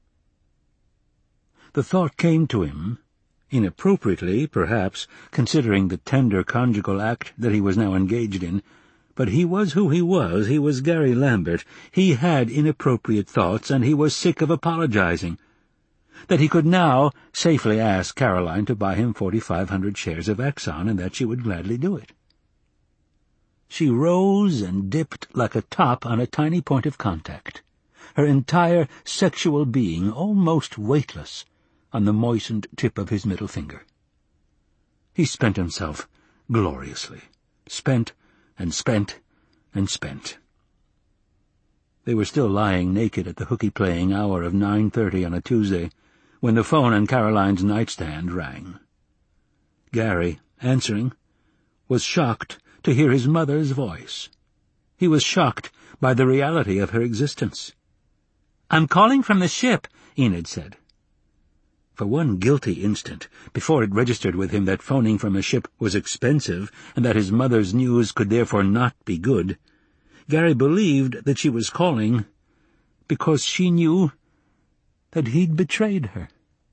The thought came to him, inappropriately, perhaps, considering the tender conjugal act that he was now engaged in, but he was who he was Gary Lambert. He had inappropriate thoughts, and he was sick of apologizing. That he could now safely ask Caroline to buy him 4,500 shares of Exxon, and that she would gladly do it. She rose and dipped like a top on a tiny point of contact, her entire sexual being almost weightless on the moistened tip of his middle finger. He spent himself gloriously, spent and spent and spent. They were still lying naked at the hooky-playing hour of 9:30 on a Tuesday when the phone on Caroline's nightstand rang. Gary, answering, was shocked to hear his mother's voice. He was shocked by the reality of her existence. "I'm calling from the ship," Enid said. For one guilty instant, before it registered with him that phoning from a ship was expensive and that his mother's news could therefore not be good, Gary believed that she was calling because she knew that he'd betrayed her.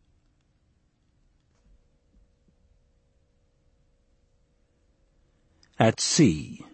At sea.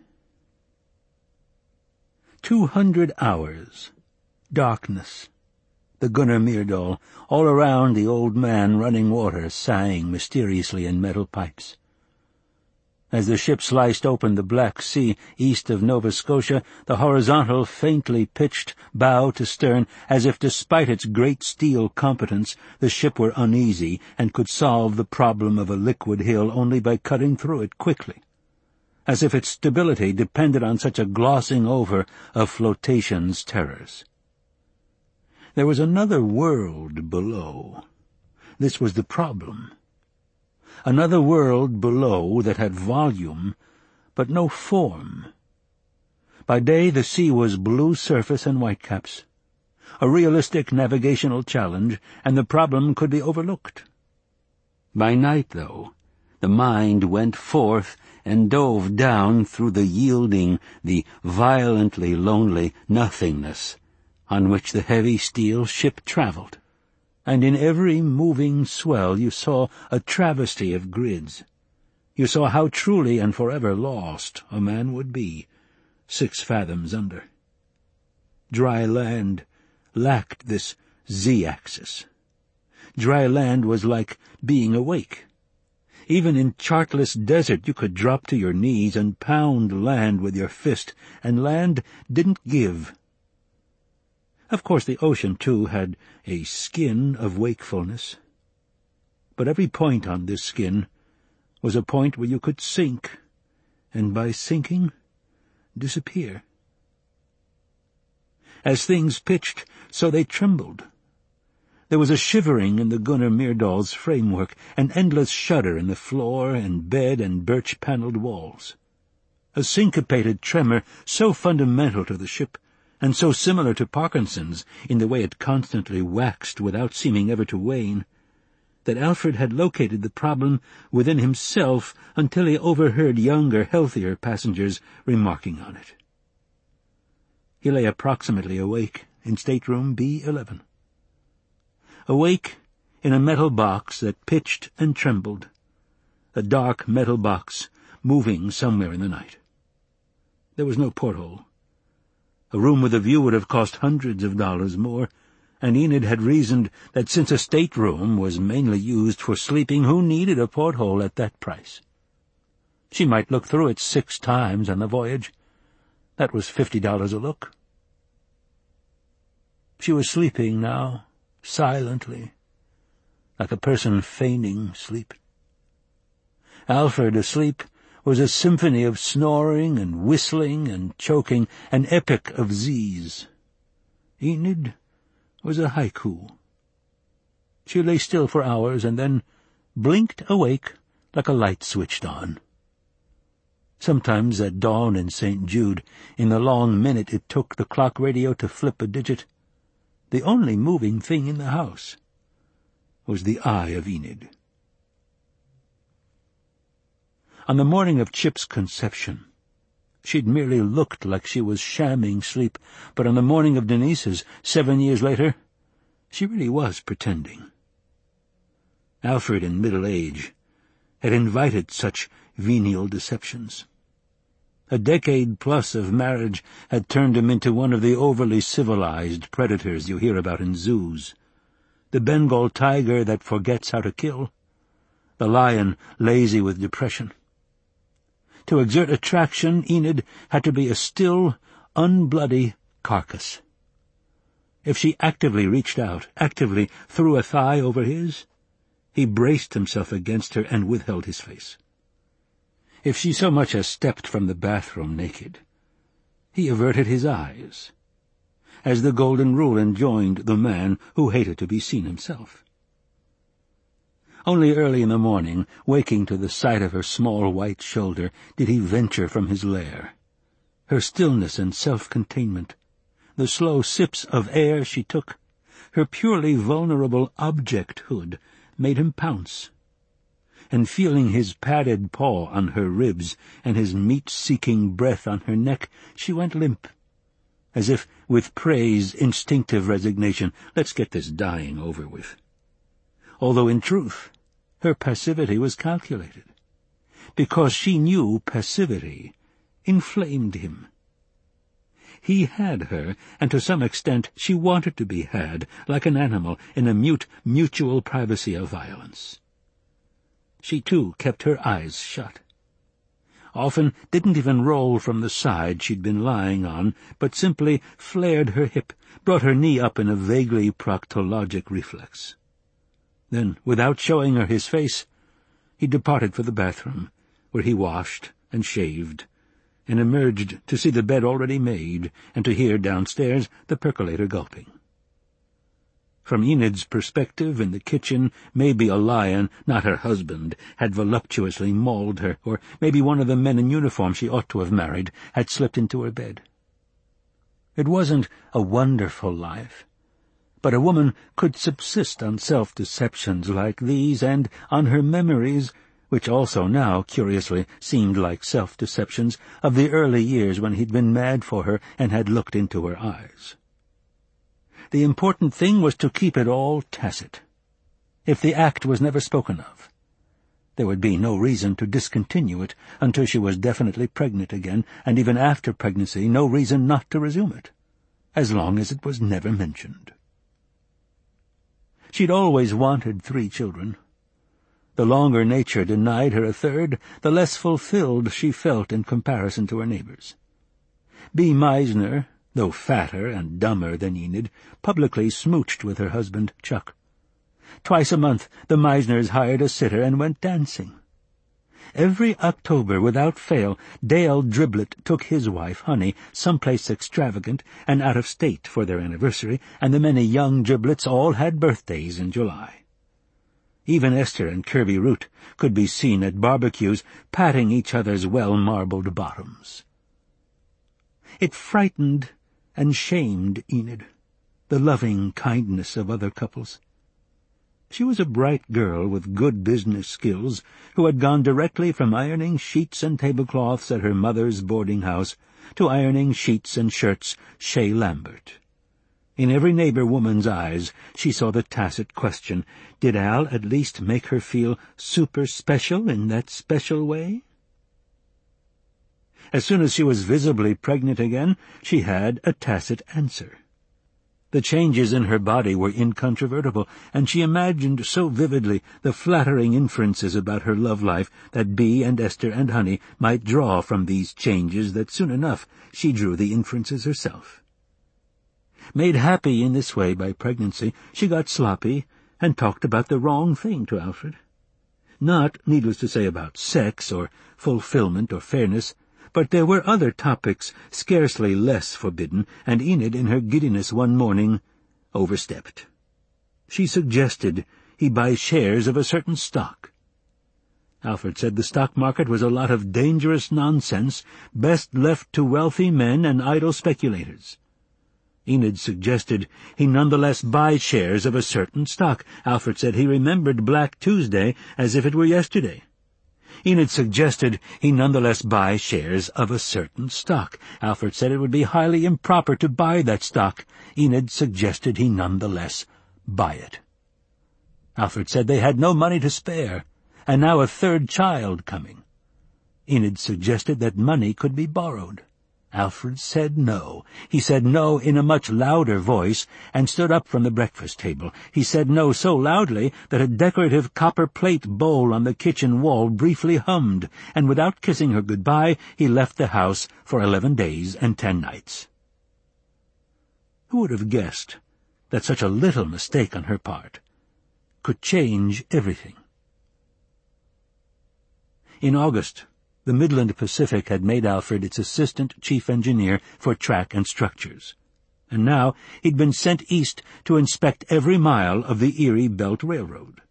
200 hours. Darkness. The Gunnar Myrdal, all around the old man running water, sighing mysteriously in metal pipes. As the ship sliced open the Black Sea east of Nova Scotia, the horizontal faintly pitched bow to stern, as if despite its great steel competence the ship were uneasy and could solve the problem of a liquid hill only by cutting through it quickly, as if its stability depended on such a glossing over of flotation's terrors. There was another world below. This was the problem. Another world below that had volume, but no form. By day the sea was blue surface and whitecaps, a realistic navigational challenge, and the problem could be overlooked. By night, though, the mind went forth and dove down through the yielding, the violently lonely nothingness on which the heavy steel ship traveled, and in every moving swell you saw a travesty of grids. You saw how truly and forever lost a man would be 6 fathoms under. Dry land lacked this z-axis. Dry land was like being awake. Even in chartless desert you could drop to your knees and pound land with your fist, and land didn't give. Of course the ocean, too, had a skin of wakefulness. But every point on this skin was a point where you could sink, and by sinking, disappear. As things pitched, so they trembled. There was a shivering in the Gunnar Myrdal's framework, an endless shudder in the floor and bed and birch-panelled walls. A syncopated tremor so fundamental to the ship, and so similar to Parkinson's in the way it constantly waxed without seeming ever to wane, that Alfred had located the problem within himself until he overheard younger, healthier passengers remarking on it. He lay approximately awake in stateroom B11. Awake in a metal box that pitched and trembled, a dark metal box moving somewhere in the night. There was no porthole. A room with a view would have cost hundreds of dollars more, and Enid had reasoned that since a stateroom was mainly used for sleeping, who needed a porthole at that price? She might look through it 6 times on the voyage. That was $50 a look. She was sleeping now, silently, like a person feigning sleep. Alfred asleep was a symphony of snoring and whistling and choking, an epic of Z's. Enid was a haiku. She lay still for hours and then blinked awake like a light switched on. Sometimes at dawn in St. Jude, in the long minute it took the clock radio to flip a digit, the only moving thing in the house was the eye of Enid. On the morning of Chip's conception, she'd merely looked like she was shamming sleep, but on the morning of Denise's, 7 years later, she really was pretending. Alfred, in middle age, had invited such venial deceptions. A decade-plus of marriage had turned him into one of the overly civilized predators you hear about in zoos. The Bengal tiger that forgets how to kill, the lion lazy with depression. To exert attraction, Enid had to be a still, unbloody carcass. If she actively reached out, actively threw a thigh over his, he braced himself against her and withheld his face. If she so much as stepped from the bathroom naked, he averted his eyes, as the golden rule enjoined the man who hated to be seen himself. Only early in the morning, waking to the sight of her small white shoulder, did he venture from his lair. Her stillness and self-containment, the slow sips of air she took, her purely vulnerable objecthood, made him pounce. And feeling his padded paw on her ribs and his meat-seeking breath on her neck, she went limp, as if with prey's instinctive resignation, let's get this dying over with. Although in truth her passivity was calculated, because she knew passivity inflamed him. He had her, and to some extent she wanted to be had, like an animal, in a mute mutual privacy of violence. She, too, kept her eyes shut. Often didn't even roll from the side she'd been lying on, but simply flared her hip, brought her knee up in a vaguely proctologic reflex. Then, without showing her his face, he departed for the bathroom, where he washed and shaved, and emerged to see the bed already made, and to hear downstairs the percolator gulping. From Enid's perspective in the kitchen, maybe a lion, not her husband, had voluptuously mauled her, or maybe one of the men in uniform she ought to have married had slipped into her bed. It wasn't a wonderful life, but a woman could subsist on self-deceptions like these and on her memories, which also now, curiously, seemed like self-deceptions, of the early years when he'd been mad for her and had looked into her eyes. The important thing was to keep it all tacit. If the act was never spoken of, there would be no reason to discontinue it until she was definitely pregnant again, and even after pregnancy no reason not to resume it, as long as it was never mentioned. She'd always wanted 3 children. The longer nature denied her a third, the less fulfilled she felt in comparison to her neighbors. B. Meisner, though fatter and dumber than Enid, publicly smooched with her husband, Chuck. Twice a month the Meisners hired a sitter and went dancing. Every October, without fail, Dale Driblet took his wife, Honey, someplace extravagant and out of state for their anniversary, and the many young Driblets all had birthdays in July. Even Esther and Kirby Root could be seen at barbecues, patting each other's well-marbled bottoms. It frightened and shamed Enid, the loving kindness of other couples. She was a bright girl with good business skills, who had gone directly from ironing sheets and tablecloths at her mother's boarding house to ironing sheets and shirts chez Lambert. In every neighbor woman's eyes she saw the tacit question, did Al at least make her feel super special in that special way? As soon as she was visibly pregnant again, she had a tacit answer. The changes in her body were incontrovertible, and she imagined so vividly the flattering inferences about her love life that Bea and Esther and Honey might draw from these changes that soon enough she drew the inferences herself. Made happy in this way by pregnancy, she got sloppy and talked about the wrong thing to Alfred. Not, needless to say, about sex or fulfillment or fairness, but there were other topics scarcely less forbidden, and Enid, in her giddiness one morning, overstepped. She suggested he buy shares of a certain stock. Alfred said the stock market was a lot of dangerous nonsense, best left to wealthy men and idle speculators. Enid suggested he nonetheless buy shares of a certain stock. Alfred said he remembered Black Tuesday as if it were yesterday. Enid suggested he nonetheless buy shares of a certain stock. Alfred said it would be highly improper to buy that stock. Enid suggested he nonetheless buy it. Alfred said they had no money to spare, and now a third child coming. Enid suggested that money could be borrowed. Alfred said no. He said no in a much louder voice, and stood up from the breakfast table. He said no so loudly that a decorative copper plate bowl on the kitchen wall briefly hummed, and without kissing her good-bye, he left the house for 11 days and 10 nights. Who would have guessed that such a little mistake on her part could change everything? In August, the Midland Pacific had made Alfred its assistant chief engineer for track and structures, and now he'd been sent east to inspect every mile of the Erie Belt Railroad.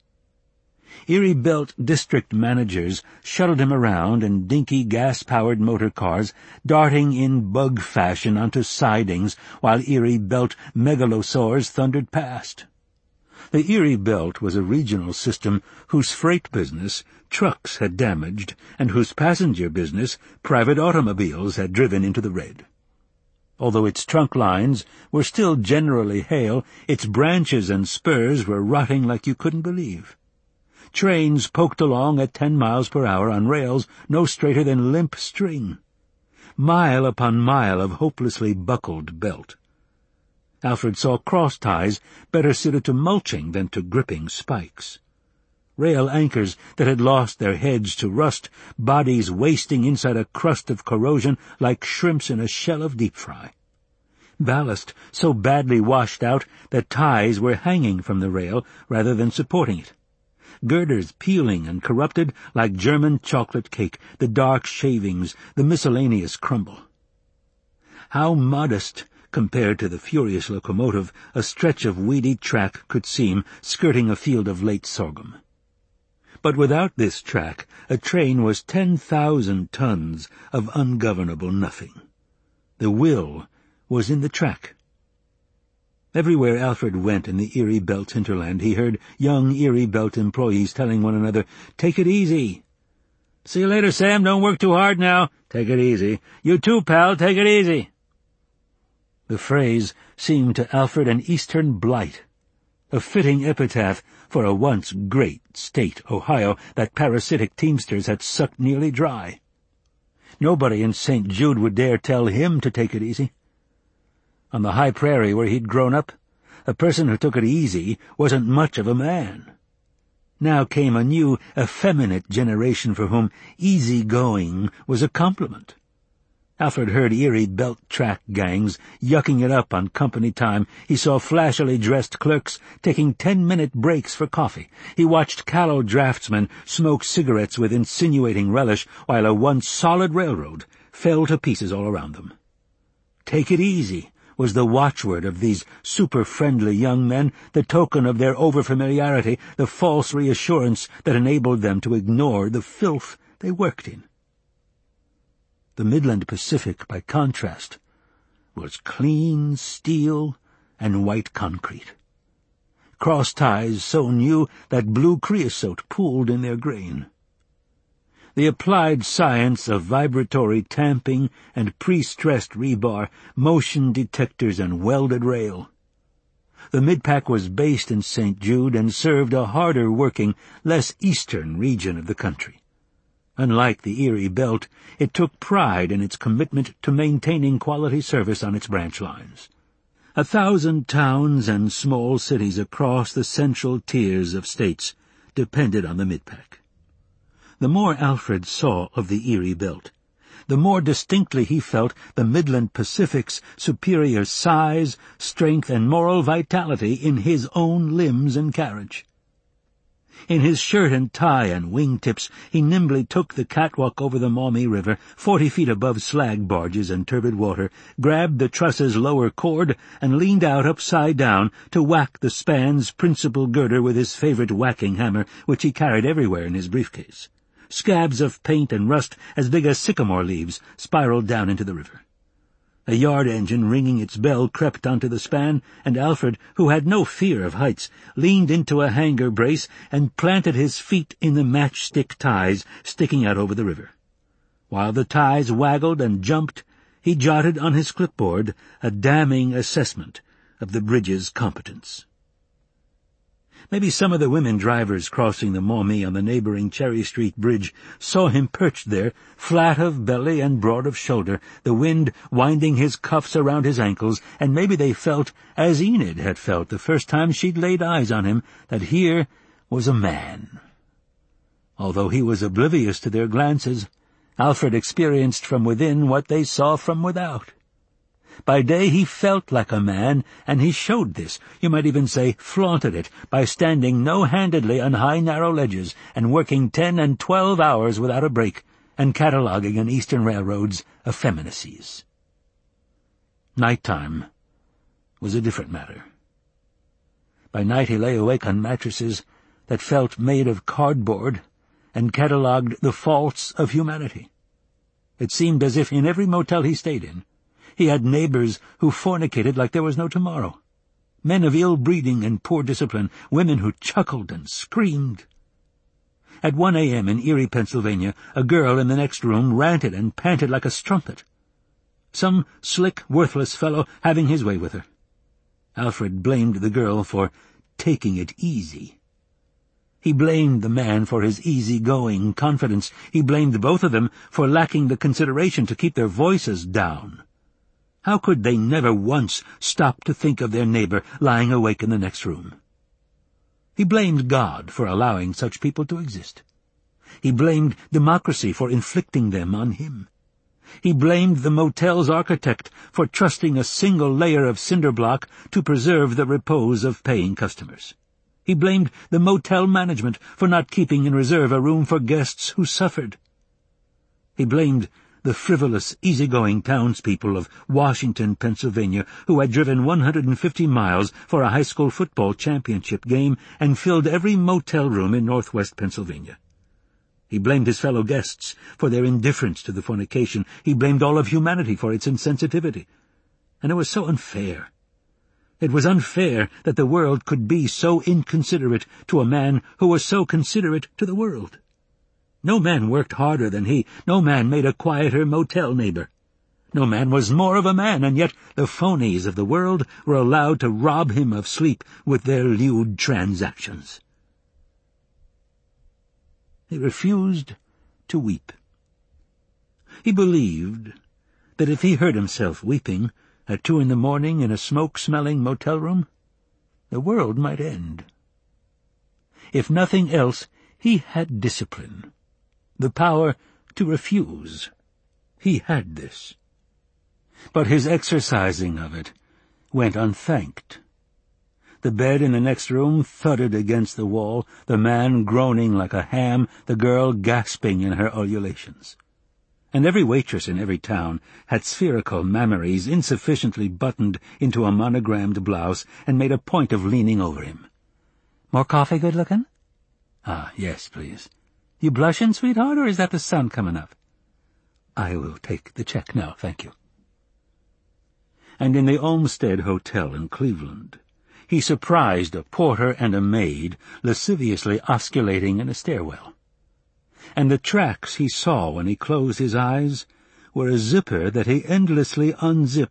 Erie Belt district managers shuttled him around in dinky gas-powered motor cars, darting in bug fashion onto sidings while Erie Belt megalosaurs thundered past. The Erie Belt was a regional system whose freight business trucks had damaged and whose passenger business private automobiles had driven into the red. Although its trunk lines were still generally hale, its branches and spurs were rotting like you couldn't believe. Trains poked along at 10 miles per hour on rails no straighter than limp string. Mile upon mile of hopelessly buckled belt. Alfred saw cross ties better suited to mulching than to gripping spikes. Rail anchors that had lost their heads to rust, bodies wasting inside a crust of corrosion like shrimps in a shell of deep-fry. Ballast so badly washed out that ties were hanging from the rail rather than supporting it. Girders peeling and corrupted like German chocolate cake, the dark shavings, the miscellaneous crumble. How modest, compared to the furious locomotive, a stretch of weedy track could seem, skirting a field of late sorghum. But without this track, a train was 10,000 tons of ungovernable nothing. The will was in the track. Everywhere Alfred went in the Erie Belt's hinterland, he heard young Erie Belt employees telling one another, "Take it easy." "See you later, Sam. Don't work too hard now." "Take it easy." "You too, pal. Take it easy." The phrase seemed to Alfred an Eastern blight, a fitting epitaph for a once great state, Ohio, that parasitic teamsters had sucked nearly dry. Nobody in St. Jude would dare tell him to take it easy. On the high prairie where he'd grown up, a person who took it easy wasn't much of a man. Now came a new, effeminate generation for whom easy-going was a compliment. Alfred heard Erie Belt track gangs yucking it up on company time. He saw flashily dressed clerks taking 10-minute breaks for coffee. He watched callow draftsmen smoke cigarettes with insinuating relish while a once solid railroad fell to pieces all around them. "Take it easy" was the watchword of these super-friendly young men, the token of their overfamiliarity, the false reassurance that enabled them to ignore the filth they worked in. The Midland Pacific, by contrast, was clean steel and white concrete. Cross ties so new that blue creosote pooled in their grain. The applied science of vibratory tamping and pre-stressed rebar, motion detectors and welded rail. The Midpack was based in St. Jude and served a harder-working, less eastern region of the country. Unlike the Erie Belt, it took pride in its commitment to maintaining quality service on its branch lines. 1,000 towns and small cities across the central tiers of states depended on the Midpack. The more Alfred saw of the Erie Belt, the more distinctly he felt the Midland Pacific's superior size, strength, and moral vitality in his own limbs and carriage. In his shirt and tie and wing-tips, he nimbly took the catwalk over the Maumee River, 40 feet above slag barges and turbid water, grabbed the truss's lower cord, and leaned out upside down to whack the span's principal girder with his favorite whacking hammer, which he carried everywhere in his briefcase. Scabs of paint and rust as big as sycamore leaves spiraled down into the river. A yard engine ringing its bell crept onto the span, and Alfred, who had no fear of heights, leaned into a hanger brace and planted his feet in the matchstick ties sticking out over the river. While the ties waggled and jumped, he jotted on his clipboard a damning assessment of the bridge's competence. Maybe some of the women drivers crossing the Maumee on the neighboring Cherry Street Bridge saw him perched there, flat of belly and broad of shoulder, the wind winding his cuffs around his ankles, and maybe they felt, as Enid had felt the first time she'd laid eyes on him, that here was a man. Although he was oblivious to their glances, Alfred experienced from within what they saw from without. By day he felt like a man, and he showed this, you might even say flaunted it, by standing no-handedly on high narrow ledges and working 10 and 12 hours without a break, and cataloguing an Eastern Railroad's effeminacies. Nighttime was a different matter. By night he lay awake on mattresses that felt made of cardboard and catalogued the faults of humanity. It seemed as if in every motel he stayed in, he had neighbors who fornicated like there was no tomorrow, men of ill breeding and poor discipline, women who chuckled and screamed. At 1 a.m. in Erie, Pennsylvania, a girl in the next room ranted and panted like a strumpet. Some slick, worthless fellow having his way with her. Alfred blamed the girl for taking it easy. He blamed the man for his easy-going confidence. He blamed both of them for lacking the consideration to keep their voices down. How could they never once stop to think of their neighbor lying awake in the next room? He blamed God for allowing such people to exist. He blamed democracy for inflicting them on him. He blamed the motel's architect for trusting a single layer of cinder block to preserve the repose of paying customers. He blamed the motel management for not keeping in reserve a room for guests who suffered. He blamed the frivolous, easygoing townspeople of Washington, Pennsylvania, who had driven 150 miles for a high school football championship game and filled every motel room in northwest Pennsylvania. He blamed his fellow guests for their indifference to the fornication. He blamed all of humanity for its insensitivity. And it was so unfair. It was unfair that the world could be so inconsiderate to a man who was so considerate to the world. No man worked harder than he. No man made a quieter motel neighbor. No man was more of a man, and yet the phonies of the world were allowed to rob him of sleep with their lewd transactions. He refused to weep. He believed that if he heard himself weeping at 2 a.m. in a smoke-smelling motel room, the world might end. If nothing else, he had discipline. The power to refuse. He had this. But his exercising of it went unthanked. The bed in the next room thudded against the wall, the man groaning like a ham, the girl gasping in her ululations. And every waitress in every town had spherical mammaries insufficiently buttoned into a monogrammed blouse and made a point of leaning over him. "More coffee, good-looking?" "Ah, yes, please." "You blushin', sweetheart, or is that the sun coming up?" "I will take the check now, thank you." And in the Olmsted Hotel in Cleveland, he surprised a porter and a maid lasciviously osculating in a stairwell. And the tracks he saw when he closed his eyes were a zipper that he endlessly unzipped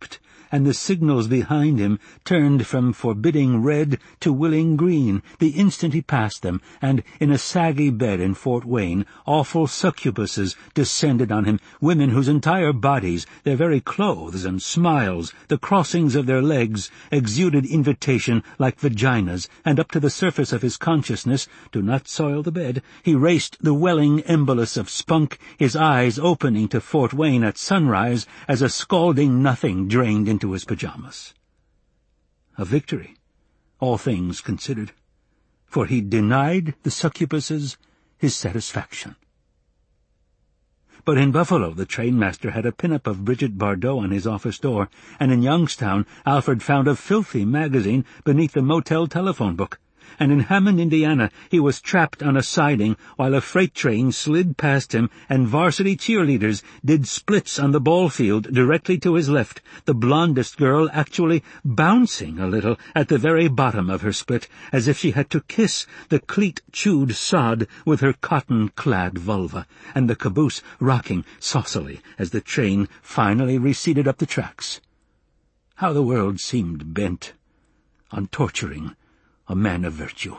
and the signals behind him turned from forbidding red to willing green the instant he passed them, and in a saggy bed in Fort Wayne, awful succubuses descended on him, women whose entire bodies, their very clothes and smiles, the crossings of their legs, exuded invitation like vaginas, and up to the surface of his consciousness, do not soil the bed, he raced the welling embolus of spunk, his eyes opening to Fort Wayne at sunrise as a scalding nothing drained into his pajamas. A victory, all things considered, for he denied the succubuses his satisfaction. But in Buffalo the trainmaster had a pin-up of Bridget Bardot on his office door, and in Youngstown Alfred found a filthy magazine beneath the motel telephone book, and in Hammond, Indiana, he was trapped on a siding while a freight train slid past him and varsity cheerleaders did splits on the ball field directly to his left, the blondest girl actually bouncing a little at the very bottom of her split, as if she had to kiss the cleat-chewed sod with her cotton-clad vulva, and the caboose rocking saucily as the train finally receded up the tracks. How the world seemed bent on torturing a man of virtue.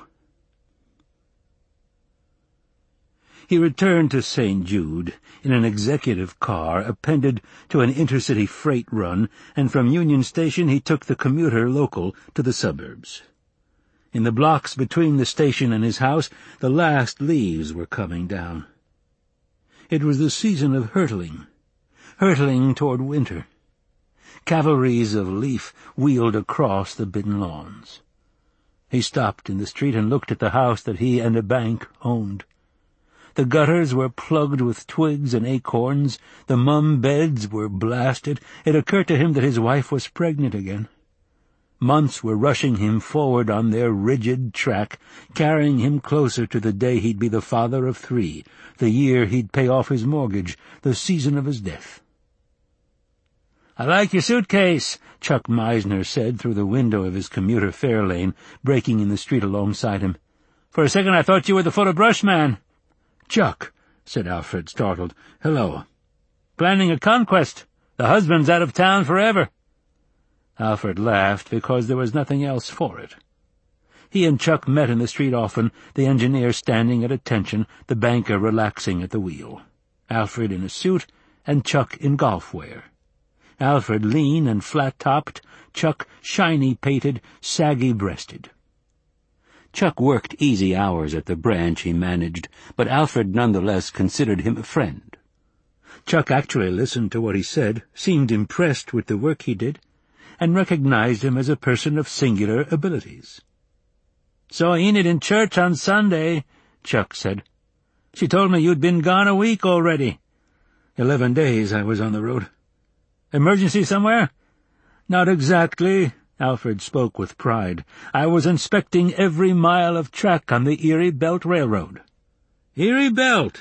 He returned to St. Jude in an executive car appended to an intercity freight run, and from Union Station he took the commuter local to the suburbs. In the blocks between the station and his house, the last leaves were coming down. It was the season of hurtling toward winter. Cavalries of leaf wheeled across the bitten lawns. He stopped in the street and looked at the house that he and a bank owned. The gutters were plugged with twigs and acorns, the mum beds were blasted. It occurred to him that his wife was pregnant again. Months were rushing him forward on their rigid track, carrying him closer to the day he'd be the father of 3, the year he'd pay off his mortgage, the season of his death. "I like your suitcase," Chuck Meisner said through the window of his commuter fare lane, braking in the street alongside him. "For a second I thought you were the photo-brush man." "Chuck," said Alfred, startled. "Hello." "Planning a conquest. The husband's out of town forever." Alfred laughed because there was nothing else for it. He and Chuck met in the street often, the engineer standing at attention, the banker relaxing at the wheel. Alfred in a suit, and Chuck in golf wear. Alfred lean and flat-topped, Chuck shiny-pated, saggy-breasted. Chuck worked easy hours at the branch he managed, but Alfred nonetheless considered him a friend. Chuck actually listened to what he said, seemed impressed with the work he did, and recognized him as a person of singular abilities. "Saw Enid in church on Sunday," Chuck said. "She told me you'd been gone a week already." 11 days I was on the road." "Emergency somewhere?" "Not exactly," Alfred spoke with pride. "I was inspecting every mile of track on the Erie Belt Railroad." "Erie Belt?